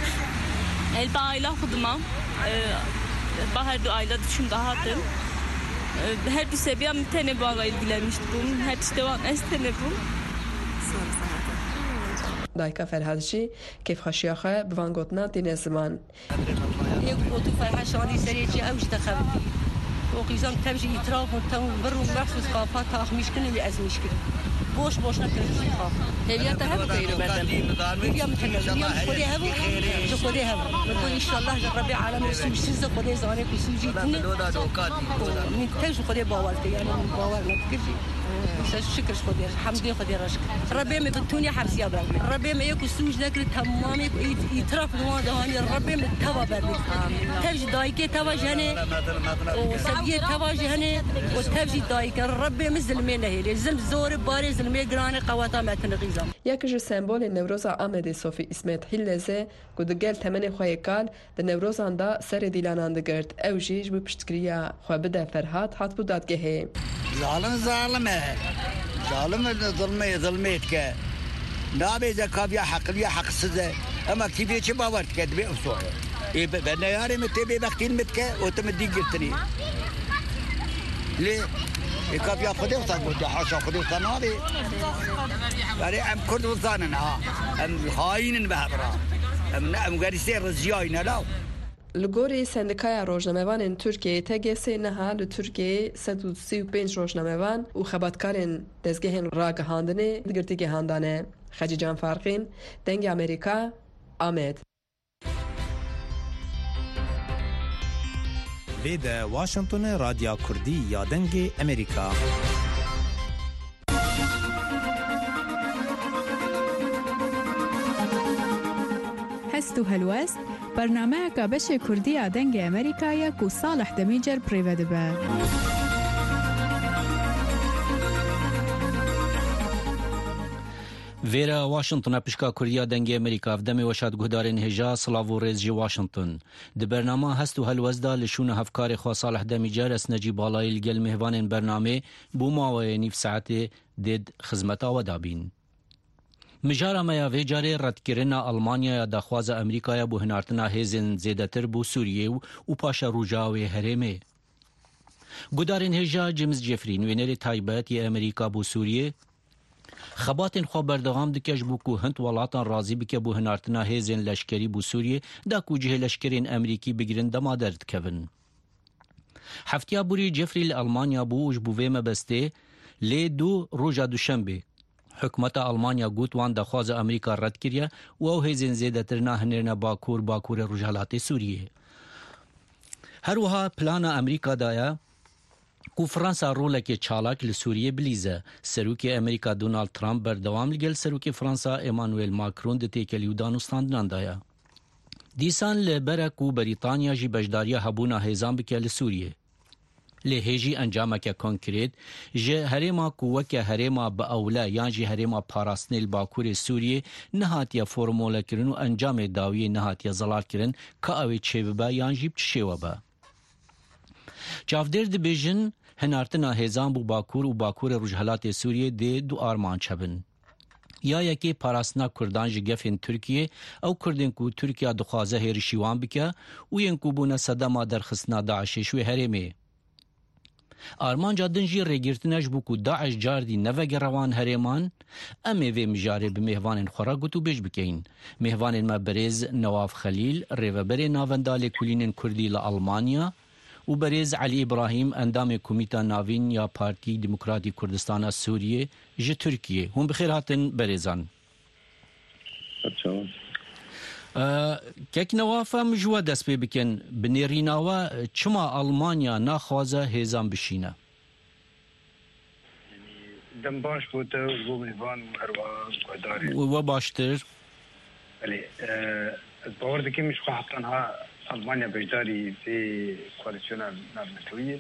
elba ayla xudma bahar du ayla düşün dahatım her bir seviye tane bağla ilgilenmiştim. Her işte var estene bu.
دایکا فرهادشی کیف خشیاخه بوان گوتنا دین زمان
یک بودو فرهاشانی سریعی اوج تخبی و قیزان تبجی اطراف و تام برو مخصوص قافات تاخمیش کنی و از میش کنی boş boşuna kırmızı kaf. Heviyat da hep böyle benden. Heviyat mükemmel. Heviyat kodi hevu. Jo kodi hevu. Ve inşallah Rabbi alem Resul siz de kodi zane kusuci tine. Min tez kodi bavar ki yani bavar ne fikri. شكر خدير حمدي خدير رشك ربي ما بتوني حبس يا بربي ربي ما يكون سوج ذكر تمام يترف الوان دهاني ربي متوا بربي تبجي دايكي توا جهني وسبيه توا جهني وتبجي دايك ربي مزلمينه هي زلم زور باري زلمي جراني قواتا متن غيزام
يكج سمبول نوروز احمد صوفي اسمت هلزه گودگل تمن خوای کال د نوروزان دا سر دیلاناند گرد او جیج bu piştkiriya xwe bide Ferhat hat bu dadgehê
ظالم ظلمه که نابیزه کافیا حقلیه حقسزه اما کیفیه چه باورد که دبی افسوه به نیاری متبی وقتین متکه و تمدی گرتنی لی کافیا خودی وستان بود حاشا خودی وستان نابی برای ام کرد وستانن ام خاینن به برا ام غارسي رزياي نلاو
لگوری سندکای روزنامه‌وان ترکیه TGS نها ل ترکیه 135 روزنامه‌وان و خبرکارن دزگهن راگهاندنه دگرتی گهاندانه خجی جان فارقین دنگ امریکا آمد
ویده واشنطن رادیو کردی یا دنگ امریکا
هست و هلوست برنامه که بشه کردی دنگ امریکا کو صالح دمیجر پریوه دبه
ویرا واشنطن پشکا کردیا دنگ امریکا افدمی وشاد گهدارین هجا سلاو و ریز جی واشنطن ده برنامه هست و هلوزده لشون هفکار خواه صالح دمیجر اس نجی بالای لگل مهوان برنامه بو ماوی نیف ساعت دید خزمتا و دابین مجارا میا ویجاره رد کرنا آلمانیا دخواز امریکا بو هنارتنا هیزن زیدتر بو سوریه و پاشا روجاوی هرمه گدارین هجا جیمز جفری نوینر تایباتی امریکا بو سوریه خباتن خو بردغام دکش بو کو هند ولاتن راضی بک بو هنارتنا هیزن لشکری بو سوریه دا کو جه لشکرین امریکی بگرن دما درد کبن هفتیا بوری جفری آلمانیا بو وج بو ویمه بسته لی دو روجا دوشنبه حکومت آلمانیا گوت وان دخواز امریکا رد کریه و او هیزن زیدتر نهنرن باکور رجالات سوریه هر وها پلان امریکا دایا کو فرانسا رولک چالاک لسوریه بلیزه سروک امریکا دونالد ترامپ بردوام لگل سروک فرانسا ایمانوئل ماکرون د تکلیو دانوستاندنان دایا دیسان لبره کو بریتانیا جی بجداریا هبونا هیزان بکه لسوریه لهجی انجام که کنکریت جه هرما قوه هرما با اوله یا جه هرما پاراستن الباکور سوریه نهاتیا فرموله کرن و انجام داوی نهاتیا زلال کرن که اوی چه ببا یا جیب چه ببا چافدر دبیجن هنارتنا هزان بو باکور و باکور رجحلات سوریه ده دو آرمان چبن یا یکی پاراستنا کردان جگفین ترکیه او کردن کو ترکیه دخوازه هیرشیوان بکه و ین کو بونه صدما درخصنا داعشش و هرمه آرمان جادن جی رگیرتنش بو کو داعش جاردی نوگ روان هرمان امی وی مجاره به مهوان خورا گوتو بیش بکین مهوان ما برز نواف خلیل ریوبر ناوندال کلین کردی لآلمانیا و برز علی ابراهیم اندام کمیتا ناوین یا پارتی دموکراتی کردستان سوریه جه ترکیه هم بخیر هاتن برزان که نوافه مجوه دست پی بکن بنیریناوه چما آلمانیا ناخوازه هیزان بشینه
دم باش بوده و میوان و هروان قداری
و باشتر
بله از باور دکیم مش خواه حتن ها آلمانیا بجداری في کواليسيون ناتوية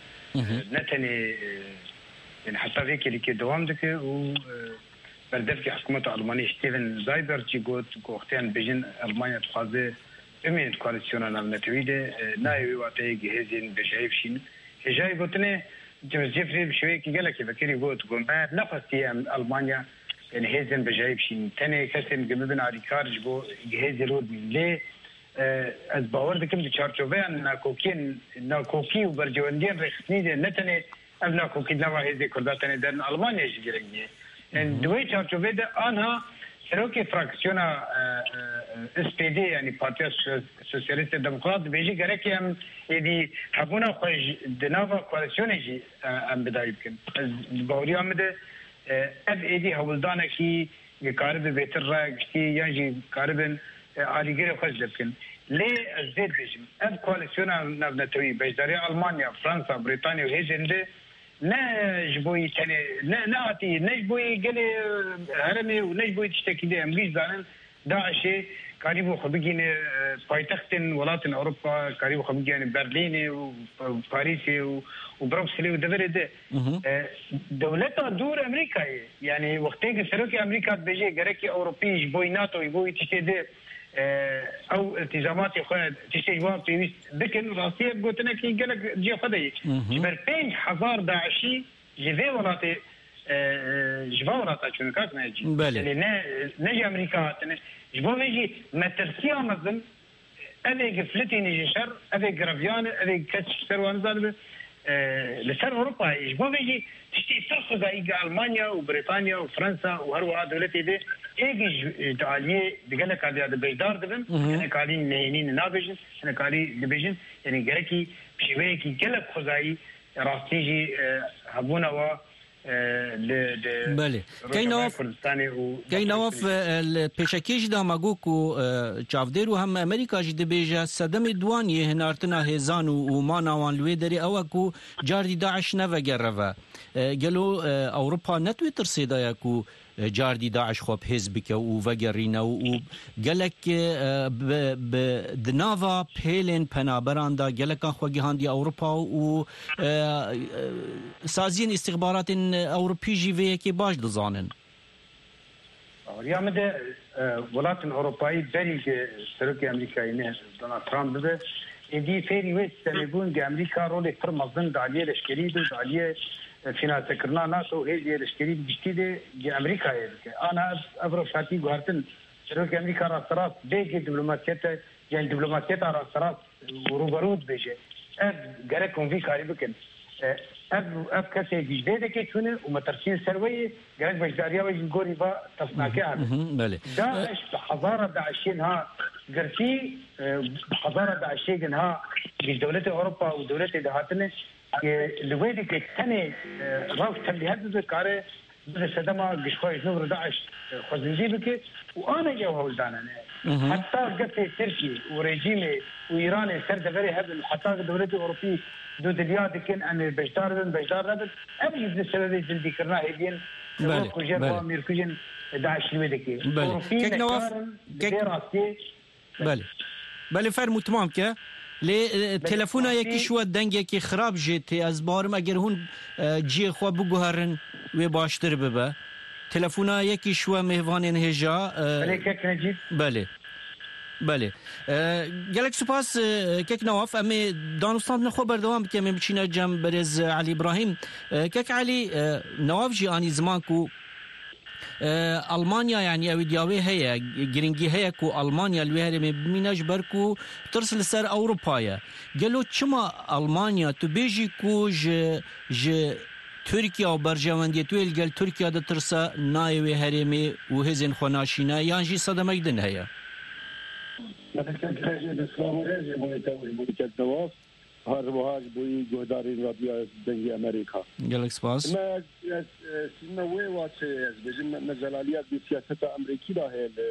نتني يعني حتى في كي دوام دك و بردفك حكومة ألمانيا ستيفن زايبر تي قلت وقتين بيجن ألمانيا تخاذ بمين كواليسيون ناتوية نايوي واتي جهازين بشايف شين جاي قلتني جيمس جيفري بشوي كي قالك فكري قلت قنبات نفسي ألمانيا يعني هزن بشايف شين تاني كسن قبل على كارج بو جهاز رود من ليه از باور دکم دی چارچوبه ناکوکی و برجواندین رخصنی ده نتنه اب ناکوکی نواهی ده کرداتنه در آلمانیا جگرنگیه دوی چارچوبه ده آنها سروک فراکسیون SPD یعنی پارتی سوسیالیست دموکرات بیجی گره که هم ایدی حبونا خوش دناوا کوالسیونه جی هم بدایی بکن از باوری هم ده اب ایدی حولدانه کی کارب بیتر را گشتی یا جی کاربن آلیگری خوش لبکن لی زید بیشم اب کوالسیون ناتوی بجداری آلمانیا فرانسا بریتانیا و هیجنده نه جبوی تنه نه آتی نه جبوی گلی هرمی و نه جبوی تشتکیده امریز دانن داعشه قریبو خبگین پایتختن ولاتن اوروپا قریبو خبگین برلین و پاریس و بروکسل و دبر ده دولتا دور امریکایی یعنی وقتی که سروک امریکا بجه گرکی اوروپی جبوی ناتو جبوی تشتیده او التزامات خود تشتي جواب في بكن راسيه بقولنا كي قالك جي خدي جبر 5000 داعشي جذي ولاتي جبارات شنو كاك نجي يعني نجي امريكا جبوا يجي مترسيا مزن ابي قفلتي نجي شر ابي جرافيان ابي كاتش سروان زالب لسر اوروبا جبوا يجي تشتي ترخص اي المانيا وبريطانيا وفرنسا وهروا دولتي دي ایک عالیه دیگه کاریاد بیدار دبن یعنی کاری نهینین نابجن یعنی کاری دبجن یعنی گرکی پیوه کی گله خدایی راستیجی هبونا و
بله کی نواف پیشکیش دا مگو کو چاودیرو هم امریکا جی دبیجه صدم دوانی هنارتنا هزان و مانوان لوی دری او کو جاردی داعش نوگروا گلو اوروپا نتوی ترسیدا کو جاردی داعش خوب حزب که او وگرینا و گلک دناوا پیلن پنابران دا گلکان خوگیهان دی اوروپا و سازین استخبارات اوروپی جیوه که باش دزانن
ریامده ولات اوروپایی بری که سروک امریکایی نه دونالد ترامپ بده ایدی فیری ویست سمیبون که امریکا رول پر مزدن دالیه لشکری دو دالیه فینانس کرنا ناتو هي لشکری بجتیده امریکا که انا افروشاتی گوهرتن سروک امریکا را سراس بیگی دیپلوماسیت یعنی دیپلوماسیت را سراس روبرود بشه گره کنوی کاری بکن اف کسی جدیده که چونه و مترسین سروی گره بجداریا و جنگوری با تصناکه
بله
داعش بحضارة داعشين ها قرتي بحضارة داعشين ها بدولة أوروبا ودولة دهاتنا لويدي كتني روش تبلي هذا كاره بس سدما قشخوي نور داعش خزنجي بك وأنا جوا ولدانا حتى قتل تركي ورجيمي وإيران سرد غير هذا حتى الدولة الأوروبية دو دليات كن أن بجدار نبل أبي بالسبب اللي ذكرناه هيدين
بله
ميركوجن داعش لويدكي
كيك نواف بله فرمو تمام که لی تلفونا یکی شو دنگی که خراب جیتی از بارم اگر هون جی خوا بگوهرن و باشتر ببه تلفونا یکی شو مهوانین هجا بله گلک سپاس کک نواف امی دانستان نخو بردوام که امی بچینه جم برز علی ابراهیم کک علی نواف جی آنی زمان کو ألمانيا يعني أو دياوي هي جرينجي هي كو ألمانيا الوهرة بميناج بركو ترسل سر أوروبايا قالوا كما ألمانيا تبيجي كو ج تركيا وبرجوانديتو قال تركيا ده ترسا نايوي هرمي وهزن خناشينا يعني صدمه يدن هي
هر وهاج بوی گهداری رادیو دنگی امریکا
گلک سپاس
ما سنوي واسه بجم نزلاليات بسياسه امريكي ده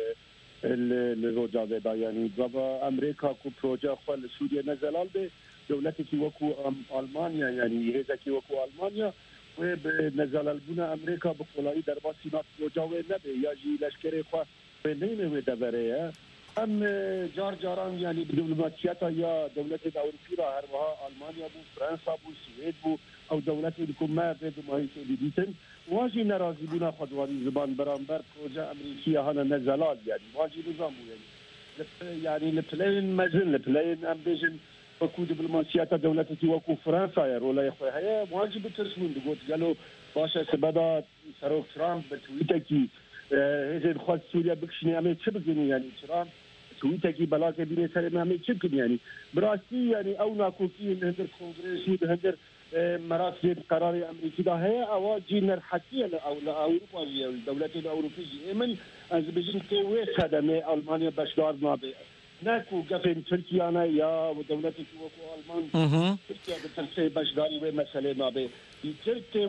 الروجا ده يعني بابا امريكا كو بروجا خل سوريا نزلال به دولتي كي وكو المانيا يعني هذا كي وكو المانيا ونزلال بنا امريكا بقولاي درباسينات بروجا ونبه يجي لشكري خو بينه ودبره هم جاران يعني بدبلوماسياتا يا دولة أوروبية هربها ألمانيا بو فرنسا بو سويد بو أو دولة لكم ما في دمائي سيديتن واجي نرازي بنا خدواني زبان برامبر بروجا أمريكية هنا نزلال يعني واجي نظامه يعني لبلين مزن لبلين أمبيجن وكو دبلوماسياتا دولة وكو فرنسا يا رولا يخوي هيا واجي بترسمون دقوت قالوا باشا سبدا سروك ترامب بتويتكي هذا الخاص سوريا بكشني عمل شبكني يعني ترامب تويتكي بلاك بيني سلام عمل شبكني يعني براسي يعني او ناكوكي هندر كونغرس وهندر مراسم قرار امريكي ده هي او جينر حكي او اوروبا الدولات الاوروبيه من از بجن كوي خدمه المانيا بشدار نابه ناكو قفن تركيا انا يا ودولتي وكو المان تركيا بترسي بشداري ومساله نابه تركيا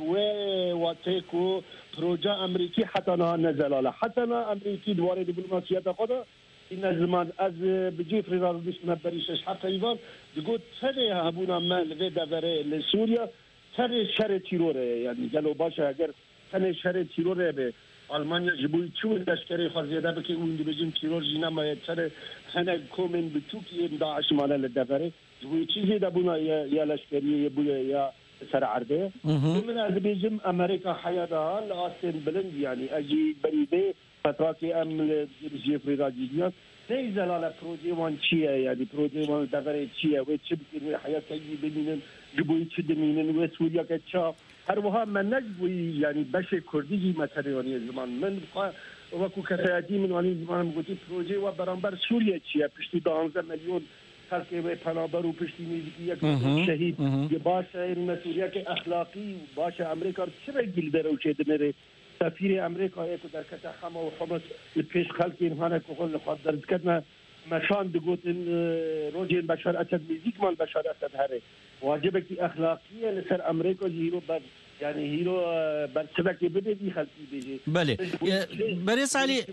واتيكو بروجا امريكي حتى نزل على حتى امريكي دوار دبلوماسيات خدا این زمان از بجی فرزاد بیش نبریشش حتی ایوان دیگه تره هبونا من ویدا وره لسوریا تره شر تیروره یعنی جلو باشه اگر تره شر تیروره به آلمانیا جبوی چون لشکری خزیده بکی اون دیگه تیرور جینا ما تره هنگ کومن بتوکی داعش ماله لدفره جبوی چیزی دبونا یا لشکری یا سر عربه من از بیجم امریکا حیادا لآستین بلند یعنی اجی بریده فتراكي ام جيفري راجينيا نيزل على بروجي وان تشيا يعني بروجي وان دغري تشيا وتشبكي حياه كي بينن جبوي تشدمين وسوريا كتشا هروها من نجوي يعني باش كردي مثلا يعني زمان من وكو كفاياتي من واني زمان قلت بروجي وبرامبر سوريا تشيا بشتي 12 مليون خلق بنابر وبشتي ميزيك شهيد باشا المسؤوليه اخلاقي باشا امريكا تشبه جلدره وشدمره سفیر امریکا یک در کتا خما و حمص لپیش خلق اینهانه که قول خود درد کردن مشان دگوتن روجین بشار اسد میزیک مال بشار اسد هره واجبه که اخلاقیه لسر امریکا هیرو بر يعني هيرو برسبك بدي خلفي بيجي
بله بريس علي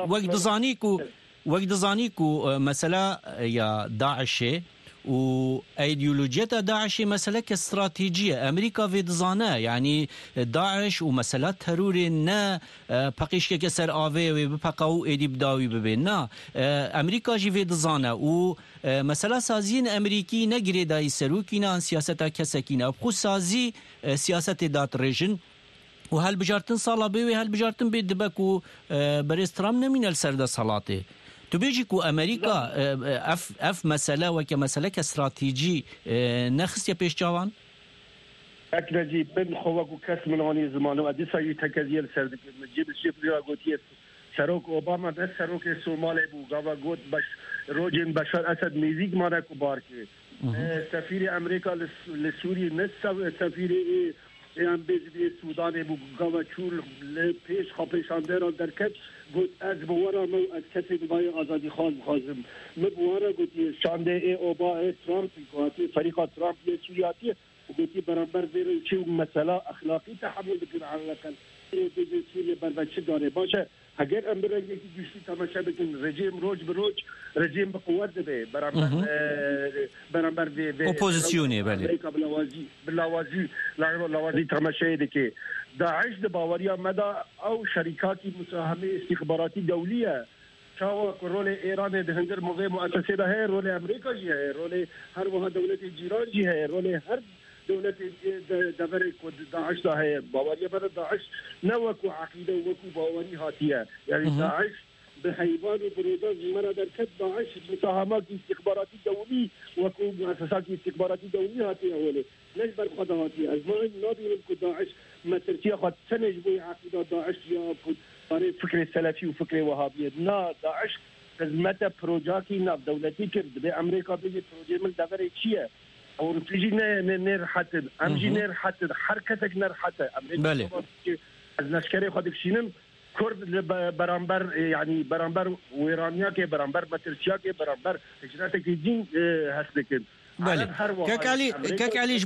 وقت ظانيكو مسألة يا داعش وأيديولوجية داعش مسألة كاستراتيجية أمريكا في دزانة يعني داعش ومسألة تروري نا بقيش كسر آوي وبقاو إيدي بداوي ببينا أمريكا جي في دزانة ومسألة سازين أمريكي نجري داي سروكينا سياسة كسكينا بخو سازي سياسة دات ريجن وهل بجارتن صالة بي وهل بجارتن بيد دبكو بريس ترامب نمين السردة صلاته تبيجيكو أمريكا أف مسألة وكمسألة كاستراتيجي نخس يا بيش جوان
أكنجي بن خوكو كاس من هوني زمان وأدي سايو تكازيل سردك مجيب الشيف ليا قوتيه سروك أوباما بس سروك الصومالي بوغاوا قوت باش روجين بشار أسد ميزيك ماركو باركي سفير أمريكا لسوريا نس سفير ام بی سودان بوغاوا چول پیش خاپیشاندر درکت گفت از بوارا مو از کسی بای آزادی خواستم مبوارا گفت شانده اوبا ترامپ گفت فريق ترامپ سورياتي گفت برابر زیر چه مسئله اخلاقی تحمل بکن علقاً دیگه سوریه بربچه داره باشه اگر امبر یکی گوشتی تماشا بکن رژیم روز به روز رژیم به قوت ده برابر
اپوزیسیونه بله
لوازی تماشا ده که داعش ده باوریا مدى او شركات مساهمه استخباراتي دوليه شاو رول ایران ده هنگر موضوع مؤسسه ده ہے رول امریکا جی ہے رول ہر وہاں دولت جیران جی ہے رول ہر دولت دبر داعش ده ہے باوریا مدى داعش نوكو عقيده وكو باوري هاتيه يعني داعش بحيوان وبرودان زمانه دركت داعش مساهمات استخباراتي دولي وكو مؤسسات استخباراتي دولي هاتيه هولي ليش برخد هاتيه ازمان نادي لكو داعش ما تركيا خد سنه جبوي عقيده داعش يا فكر سلفي وفكر وهابيه نا داعش خدمته بروجاكي ناف دولتي كرد بامريكا بيجي بروجي من دبر شيء او تيجي نر حتى امجي نر حتى حركتك نر حتى امريكا از لشکری خود کشینم کرد برانبر يعني برانبر ويرانيا كي برانبر ماترشيا كي برانبر هجرات كي دين هستكن
بله كاكالي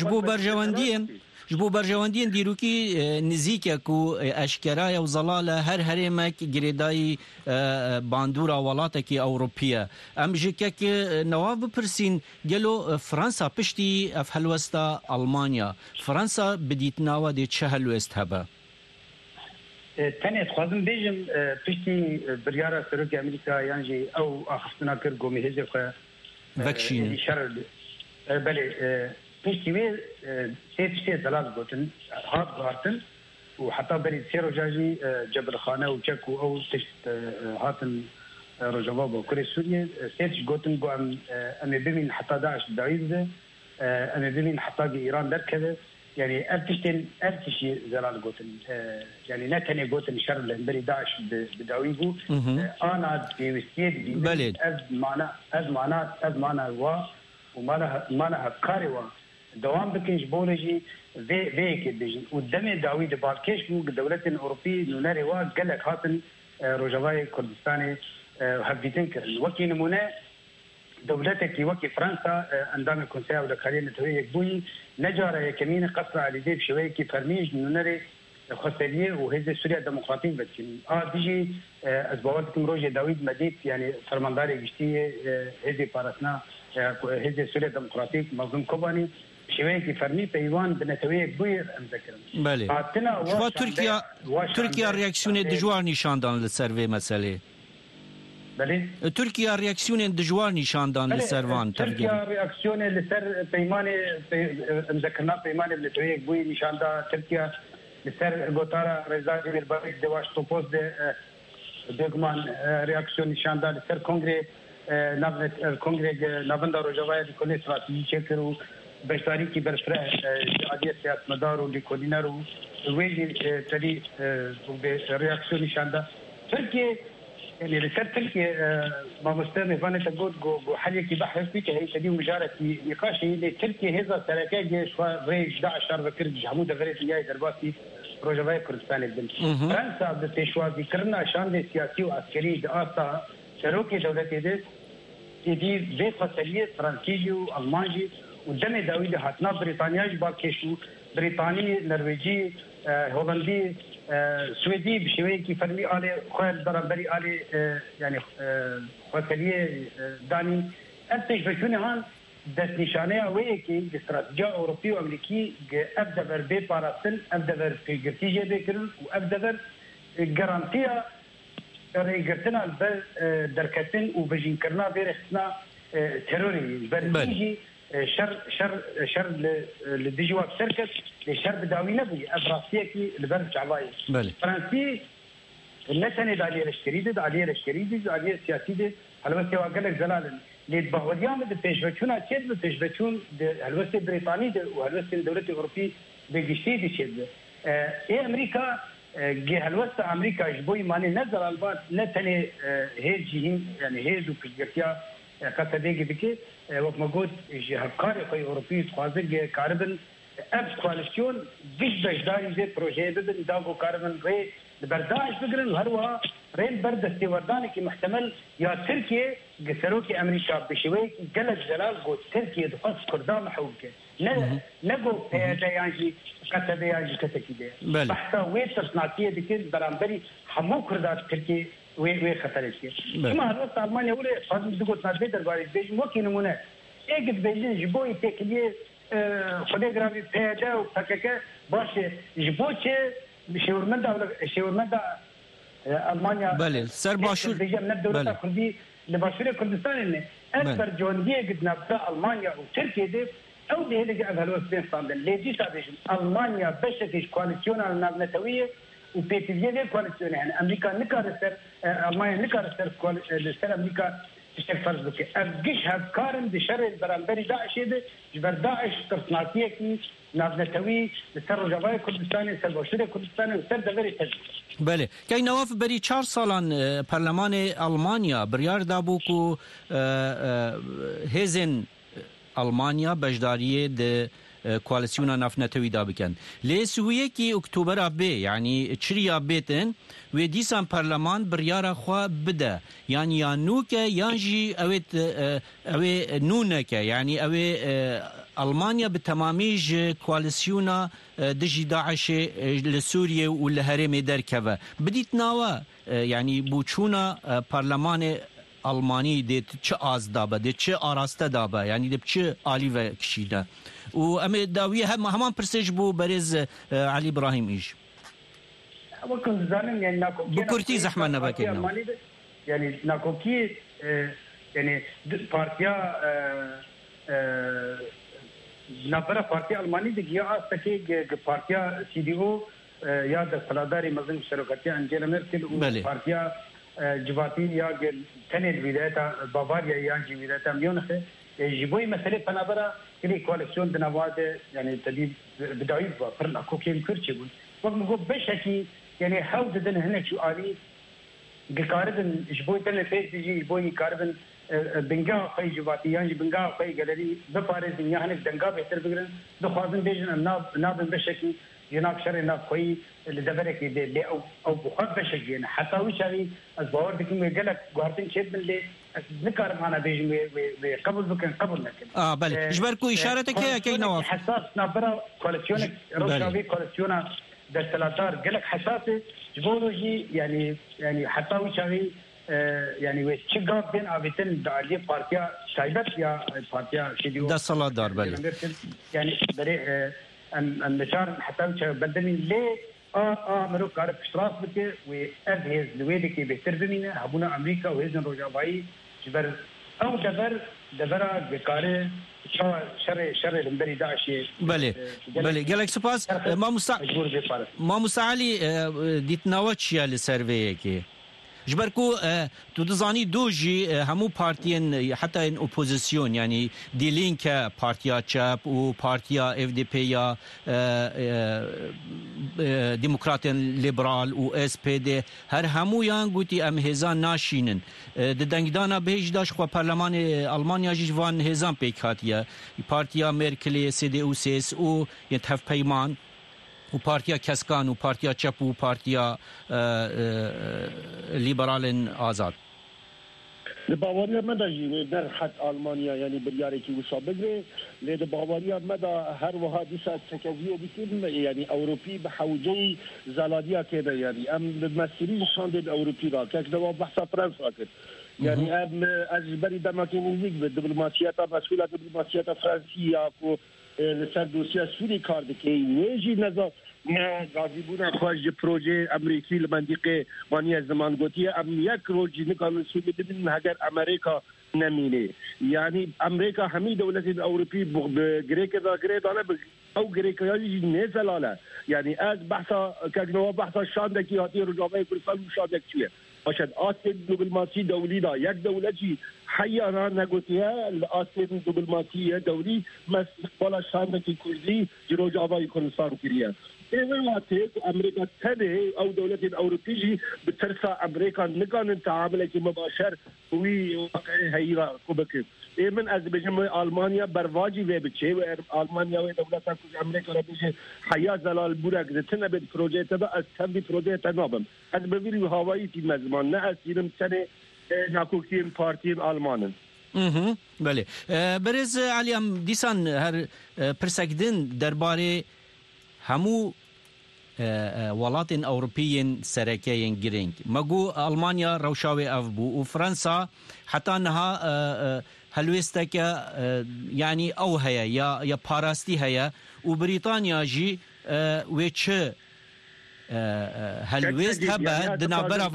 جبو برجواندين ديروكي نزيككو اشكرايا وزلاله هر مك جريداي باندورا ولاتكي اوروبيه ام جيكك نواف ببرسين قالوا فرنسا بشتي اف هلوستا المانيا فرنسا بديت ناوا دي تشهلوست هبا
تاني خوازم بيجم بشتي بريارة سروك أمريكا يعني أو أخذنا كرقو مهزة
فاكشين
شر بلي بشتي وي سيف زلال قوتن هاد غارتن وحتى بلي سيرو جاجي جبل خانة وشكو أو تشت هاتن رجواب وكري سوريا سيف قوتن قو أمي بمين حتى داعش داعيزة أمي بمين حتى إيران دركذا يعني ألتشي زلال قوتن يعني نتني قوتن شر لهنبري داعش بداويبو أنا بيوستيد
بلد
أز معنا ومانا كاري دوام بكنش بولجي في كدجن قدام داوود بالكيش بو دولة أوروبية نوناري قالك هاتن روجواي كردستاني هبيتن كرن وكي نمونه دولتك وكي فرنسا اندام كونسيا ولا كارين توي بوي نجار كمين قصر على ديب شوي كي فرميج نونري خسريه وهذه سوريا الديمقراطيه بتكين ديجي اسبوعاتكم روجي داوود مديت يعني فرمانداري بشتي هذه بارسنا هذه سوريا الديمقراطيه منظم كوباني شوي كي فرمي بيوان بنتوي بوي مذكرن
بله شو تركيا رياكسيون دجوار نشان دان للسيرفي مساله تركيا رياكسيون دجوار نشان دان للسيرفان
تركيا رياكسيون لسر بيماني مذكرنا بيماني بنتوي بوي نشان دا تركيا لسر غوتارا رزاجي بالبريك دواش توبوز دوغمان رياكسيون نشان دا لسر كونغري نافندا روجواي كل استراتيجي چكرو بشتاري کی برفره عادی سیاست مدار و لیکولینر و ویلی تری رياكسيون نشان دا تركيا يعني لسر تركيا ما مستمع فانا تقول جو حاليا كي بحث فيك هي تدي مجارة نقاش هي تركيا هذا تركيا شوى ريج 11 ذكر حمود غريت جاي درباسي روجاوای کردستان بن فرانسا د پیشوازی کردن شان سیاسی و عسکری د آسا شروع دولت ده دي به فصلیه فرانسیزی و آلمانی و دم داوود هاتنا بریتانیاش با کشو بریتانی نروژی هولندی سوئدی بشوی کی فرمی آله خیل برابری آله یعنی فصلیه دانی انتش بچونه هان دست نشانه اوی کی استراتژی اروپی و امریکی ابدا بر به پاراستن ابدا بر پیگرتیجه بکرن و ابدا بر گارانتیا ريغتنا دركتن وبجين كرنا بيرخنا تيروري بريجي شر لديجوا بشركه لشر بداوي نبي ابراسيكي البرج عباي فرنسي النسنه داليه الشريده داليه السياسيه الوسط واقل لك زلال ليد بهوديان بتشبكونا تشد بتشبكون الوسط بريطاني والوسط الدوله الاوروبيه بيجي دي شد امريكا هلوست امریکا جبوی معنی نظر البته نتنه هیچ يعني هیچ وفكرتيا قصدي بك وقت ما قلت هفكار في اوروبي خوازق كاربن ابس كواليشن بيش داري زي بروجي بدن داغو كاربن ري برداشت فكرن هروا رين برد استوردان كي محتمل يا تركيا قسروكي امريكا بشوي جلد جلال قلت تركيا دخل كردان حوكه نقول يعني قصدي يعني كتكيده بحث ويتر صناعيه ديك برامبري حمو كردات تركيا وي خطر كي ما هو المانيا ولا فاضل دقوت نادي درباري بيج مو كي نمونه اجت بيجين جبوي تكليه خديغرافي بيدا وفكك باش جبوتش شورمندا المانيا
بله سر باشور
من الدوله الكرديه لباشور كردستان اكثر جونديه قد نبدا المانيا وتركيا دي او دي اللي قاعد هلوس بين صامد ليجي تابيش المانيا بشكل كواليسيون الناتويه وبيتيجي دي كواليسيون يعني امريكا نكارستر المانيا نكارستر كواليسيون امريكا تشتغل فرض بك ارجش هفكارن بشر البرامبري داعش ده جبر داعش تصنيعيه كي ناتوي لسر جبهه كردستان سر باشور كردستان وسر دغري تج
بله كاين نواف بري 4 سالان برلمان المانيا بريار دابوكو هيزن المانيا بجداريه د کوالسیونا نفنتوی دا بکن لیسویه کی اکتوبر بی یعنی چریا بیتن و دیسان پارلمان بریارا خوا بده یعنی یا نوکه یانجی اوی نونکه یعنی اوی المانیا به تمامیج کوالسیونا دجی داعش لسوریه و لهرم درکوه بدیت ناوه یعنی بوچونا پارلمان آلمانی دیت چه آز دابه دیت چه آراسته دابه یعنی دیت چه آلی و کشیده و ام داویه همان پرسش بو برز علی ابراهیم ایش
وكن زانن يعني ناكوكي
بكرتي زحمه نباكينا
يعني ناكوكي يعني بارتيا نبره بارتيا الماني دي يا استكي بارتيا سي دي او يا د سلاداري مزن شركتي انجيلا ميركل وبارتيا جباتي يا تنين ولايات بافاريا يعني ولايات ميونخ جيبوي مساله بنابرا كلي كواليسيون دنواد يعني تدي بدايه فرنا كوكين كرتشي وقم بشكي يعني حاول دن هنا شو آلي قاربن جبوي تل فيس يجي جبوي قاربن بنجا في جباتي يعني بنجا في جالري بفارس يعني دنجا بيتر بقرن دخوازن بيجن ناب بشكي جناب شر ناب خوي اللي دبرك دي او بخط بشكي يعني حتى وشاري الباور دكم يقلك قارتين شيء من اللي ذكر معنا بيجي قبل بكن قبل لكن
بله جبركو اشارتك هي كي نواف
حساس نابرا كواليسيون روشاوي كواليسيون دستلاتار قالك حساسه جبولوجي يعني حتى وشاوي يعني وشجع بين ابيتن داليه بارتيا شايبت يا بارتيا شديو
دستلاتار بله
يعني بري النشار حتى بدني ليه مرو كار اشتراك بك وابهز لويدك بيتر بمينه هبونا امريكا وهزن روجاباي جبر او دبرا بكاره شر لمبري داعش
بله قالك سپاس ما مستعلي ديتناوتش يا لسيرفي كي جبركو تو دزاني دوجي همو بارتيين حتى ان اوبوزيسيون يعني دي لينك بارتيا تشاب و بارتيا اف دي بي يا ديمقراطين ليبرال و اس بي دي هر همو يان غوتي ام هزان ناشينن ددنگدانا بهج داش خو برلمان المانيا جوان هزان بيكاتيا بارتيا ميركل سي دي او سيس او يتهف بيمان و پارتیا کسکان و پارتیا چپ و پارتیا لیبرال آزاد
باوریا مدى در خط ألمانيا يعني برياري كي وشا بقري لده باوریا مدى هر وها ديسا سكازيو بكين يعني أوروبي بحوجي زلاديا كده يعني أم المسيرين شاند الأوروبي را كاك دوا بحثا فرنسا كده يعني أم أجبري دماكينيزيك بالدبلوماسيات مسؤولة دبلوماسيات فرنسية كو لسر دوسيا سوري كاردكي ويجي نظام ما غازيبونا خواج بروجي امريكي المنطقه وانيا زمان قوتيه ام يك روجي نقال سوري من هاجر امريكا نميني يعني امريكا همي دولة الاوروبي بغريكا ذا غريد انا او غريكا يجي نزلاله يعني از بحثا كاغنوا بحثا شاندكي هاتي رجاوي كرسال شاندك شويه عشان اسد دبلوماسي دولي دا يك دولتي حيانا نقوتيها الاسد دبلوماسيه دولي مستقبل شاندكي كردي رجاوي كرسال كريا إيوه أمريكا تاني أو دولة أوروبية بترسى أمريكا نكان تعامل مباشر وي واقعي هيرا كوبك من أذربيجان ألمانيا برواجي في بتشي ألمانيا ودولة أمريكا ربيجي حياة زلال بورك زتنا بالبروجي تبع أستنبي بروجي تنابم هذا بفيري هواي في مزمان نأسيرم تاني ناكوكين بارتين ألمانن
بله برز عليام ديسان هر برسكدن درباره همو ولاتن أوروبيين سركيين جرينج مجو ألمانيا روشاوي أفبو وفرنسا حتى أنها هلوستك يعني أو هيا يا باراستي هيا وبريطانيا جي ويتش هلوست هبا دنابرا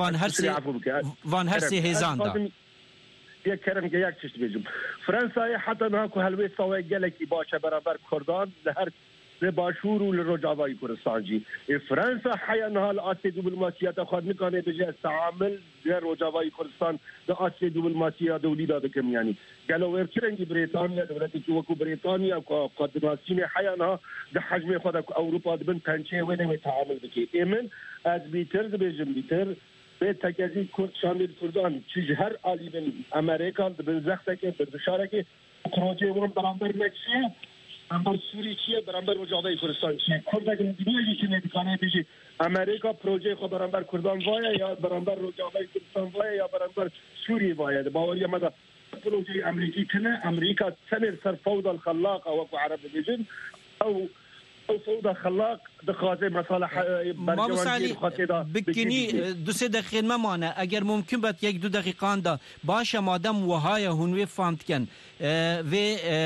فان هرسي هيزاندا
يا كرم جايك تشتبيجم فرنسا حتى ناكو هلوست سوي جلكي باشا برابر كردان لهر لباشور وللرجاوي كردستان فرنسا حيا نها الاسيد دبلوماسيات اخذ نكانه بجي استعمل للرجاوي كردستان الاسيد دبلوماسيات دولي دادكم يعني قالوا ويرترنج بريطانيا دولتي كوكو بريطانيا قدماسين حيا نها ده حجم خد اوروبا دبن تنشي وين يتعامل بكي امن از بيتر بيجم بيتر بتكازي كرد شامل كردان تجهر علي بن امريكا بن زختك بالبشارك بروجي ورم برامبر مكسيه امبر سوری چیه برابر مجاهده کردستان چیه کرد که دیگه چی نمیکنه بیشی امریکا پروژه خود برابر کردان وایه یا برابر مجاهده کردستان وایه یا برابر سوری وایه باوری ماذا پروژه امریکی کنه امریکا تنر سر فوضى الخلاقه وقو عرب بيجن او فوضى خلاق دخازه مصالح
برجوانجی بکنی دو سه دقیقه ممانه اگر ممکن بود یک دو دقیقه دا باشه مادم وهای هنوی فهمت کن و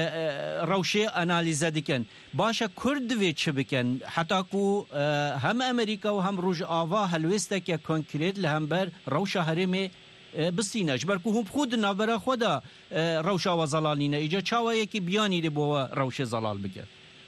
روشه انالیزه دکن باشه کرد و چه بکن حتی کو هم امریکا و هم روش آوا هلوسته که کنکریت لهم بر روشه هرمه بسینه جبر که هم خود نبره خدا روشه و زلالینه ایجا چاوه یکی بیانی دی بو روشه زلال بکن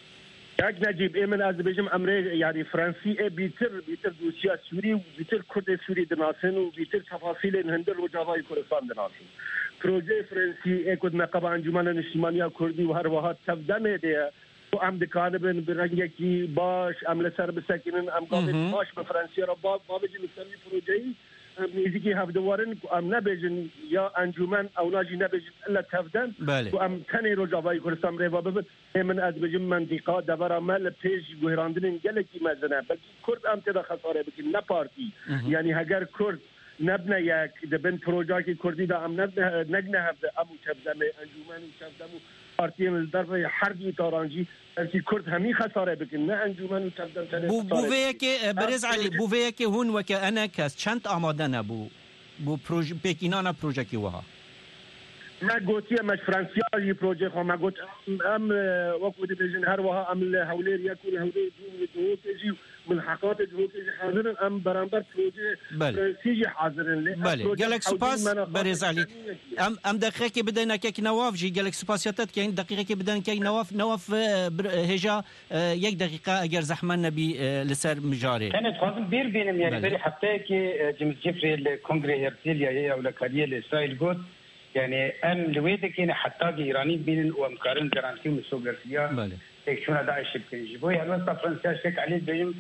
یک نجیب ایمن از بجم امریکا یعنی فرانسی بیتر دوسیا سوری و بیتر کرد سوری دناسن و بیتر تفاصیل هندر و جوای کردستان دناسن پروژه فرانسی اکود نقب انجمن اجتماعی کردی و هر وقت تبدمه ده و ام دکان بن برنگی کی باش عمل سر بسکنن ام قابل باش به فرانسی را با بجم سری پروژه نزیکی هفدوارن ام نبیجن یا انجمن اوناجی نبیجن الا تفدن و ام تنی رو جوای کردستان ریوا ببن من از بجم منطقه دور عمل پیش گوهراندن گلکی مزنه بلکه کرد ام تدا خساره بکن نه پارتی یعنی اگر کرد نبنه یک دبن پروژه که کردی دا ام نگنه هفده امو تفدم انجمن تفدم پارتی من در حربی تارانجی بلکه کرد همی خساره بکن نه انجمن تفدم تنی
بووه که برز علی بووه که هون و که انا کس چند آماده نبو پروژه پیکینانا پروژه کی وها
ما قلت يا مش فرنسيا بروجي خو ما قلت ام وقت بيجن هر وها ام الهولير يكون هولير دو تجي من حقات دو تجي حاضرين ام برامبر بروجي فرنسي حاضرين
بله جالك سپاس برز علي ام دقيقه بدنا كيك نواف جي جالك سپاسياتات كاين دقيقه بدنا كيك نواف هجا یک دقيقه اگر زحمه نبي لسر مجاري
كانت لازم بير بينم يعني بري حتى كي جيمس جيفري الكونغري هرتيليا هي او لكاريه اسرائيل قلت يعني ام لويدك يعني حتى ايراني بين ومقارن جرانتي وسوغرسيا تكشونا داعش بكنجي بو يعني وسط فرنسا شك عليه دايم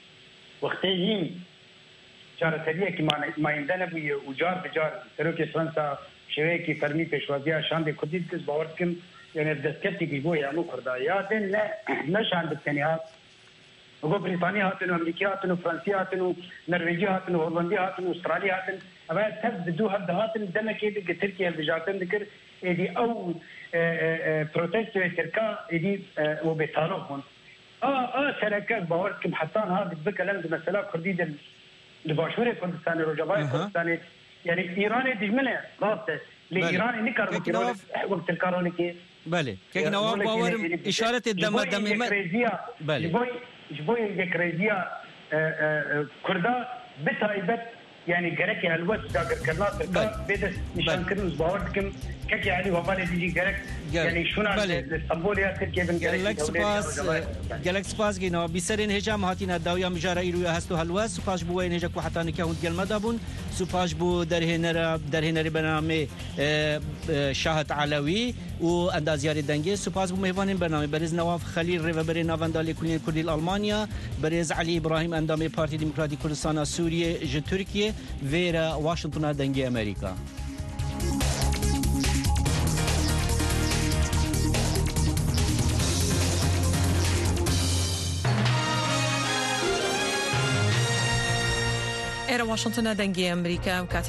وقتين جارتليه كي ما عندنا بي وجار بجار تروك فرنسا شويكي فرمي بشوازيا شاند كوديت باوركم يعني بدسكتي بو يعني كردايات لا مش عند الثانيات وگو بریتانیا هاتن و امریکا هاتن و فرانسیا هاتن و نرویجیا هاتن و هولندیا هاتن و استرالیا هاتن اما تب بدو هاد هاتن دمکی دیگه ترکیه بجاتن دکر ایدی او پروتست ترکا ایدی و بتاروخ هون سرکه باور کم حتان ها بکلم مثلا کردی دل لباشور کردستان رجبای کردستان يعني ايران دجمنه راسته لايران نكر وقت الكورونا كي
بله كي نواب باور اشاره الدم
بله جبوي يكريزيا كردا بتايبت يعني جرك هالوس داغر كرناس بيد نشان كرنز باوركم كي علي وبالي ديجي جرك يعني شونا اسطنبول يا تركيا بن
جالك سباس جينا بسرين هجام هاتينا داويا مجارا ايرويا هستو هالوس سباش بو وين هجك حتى نكون ديال مدابون سباش بو درهنر برنامج شاهد علوي واندازياري دنگي سپاس بو مهمان برنامه برز نواف خليل ريفبري نافندالي كلين كردي الالمانيا برز علي ابراهيم اندامي بارتي ديمقراطي كردستان سوريا ج تركيا فيرا واشنطن دنگي امريكا
era Washington دنگي امريكا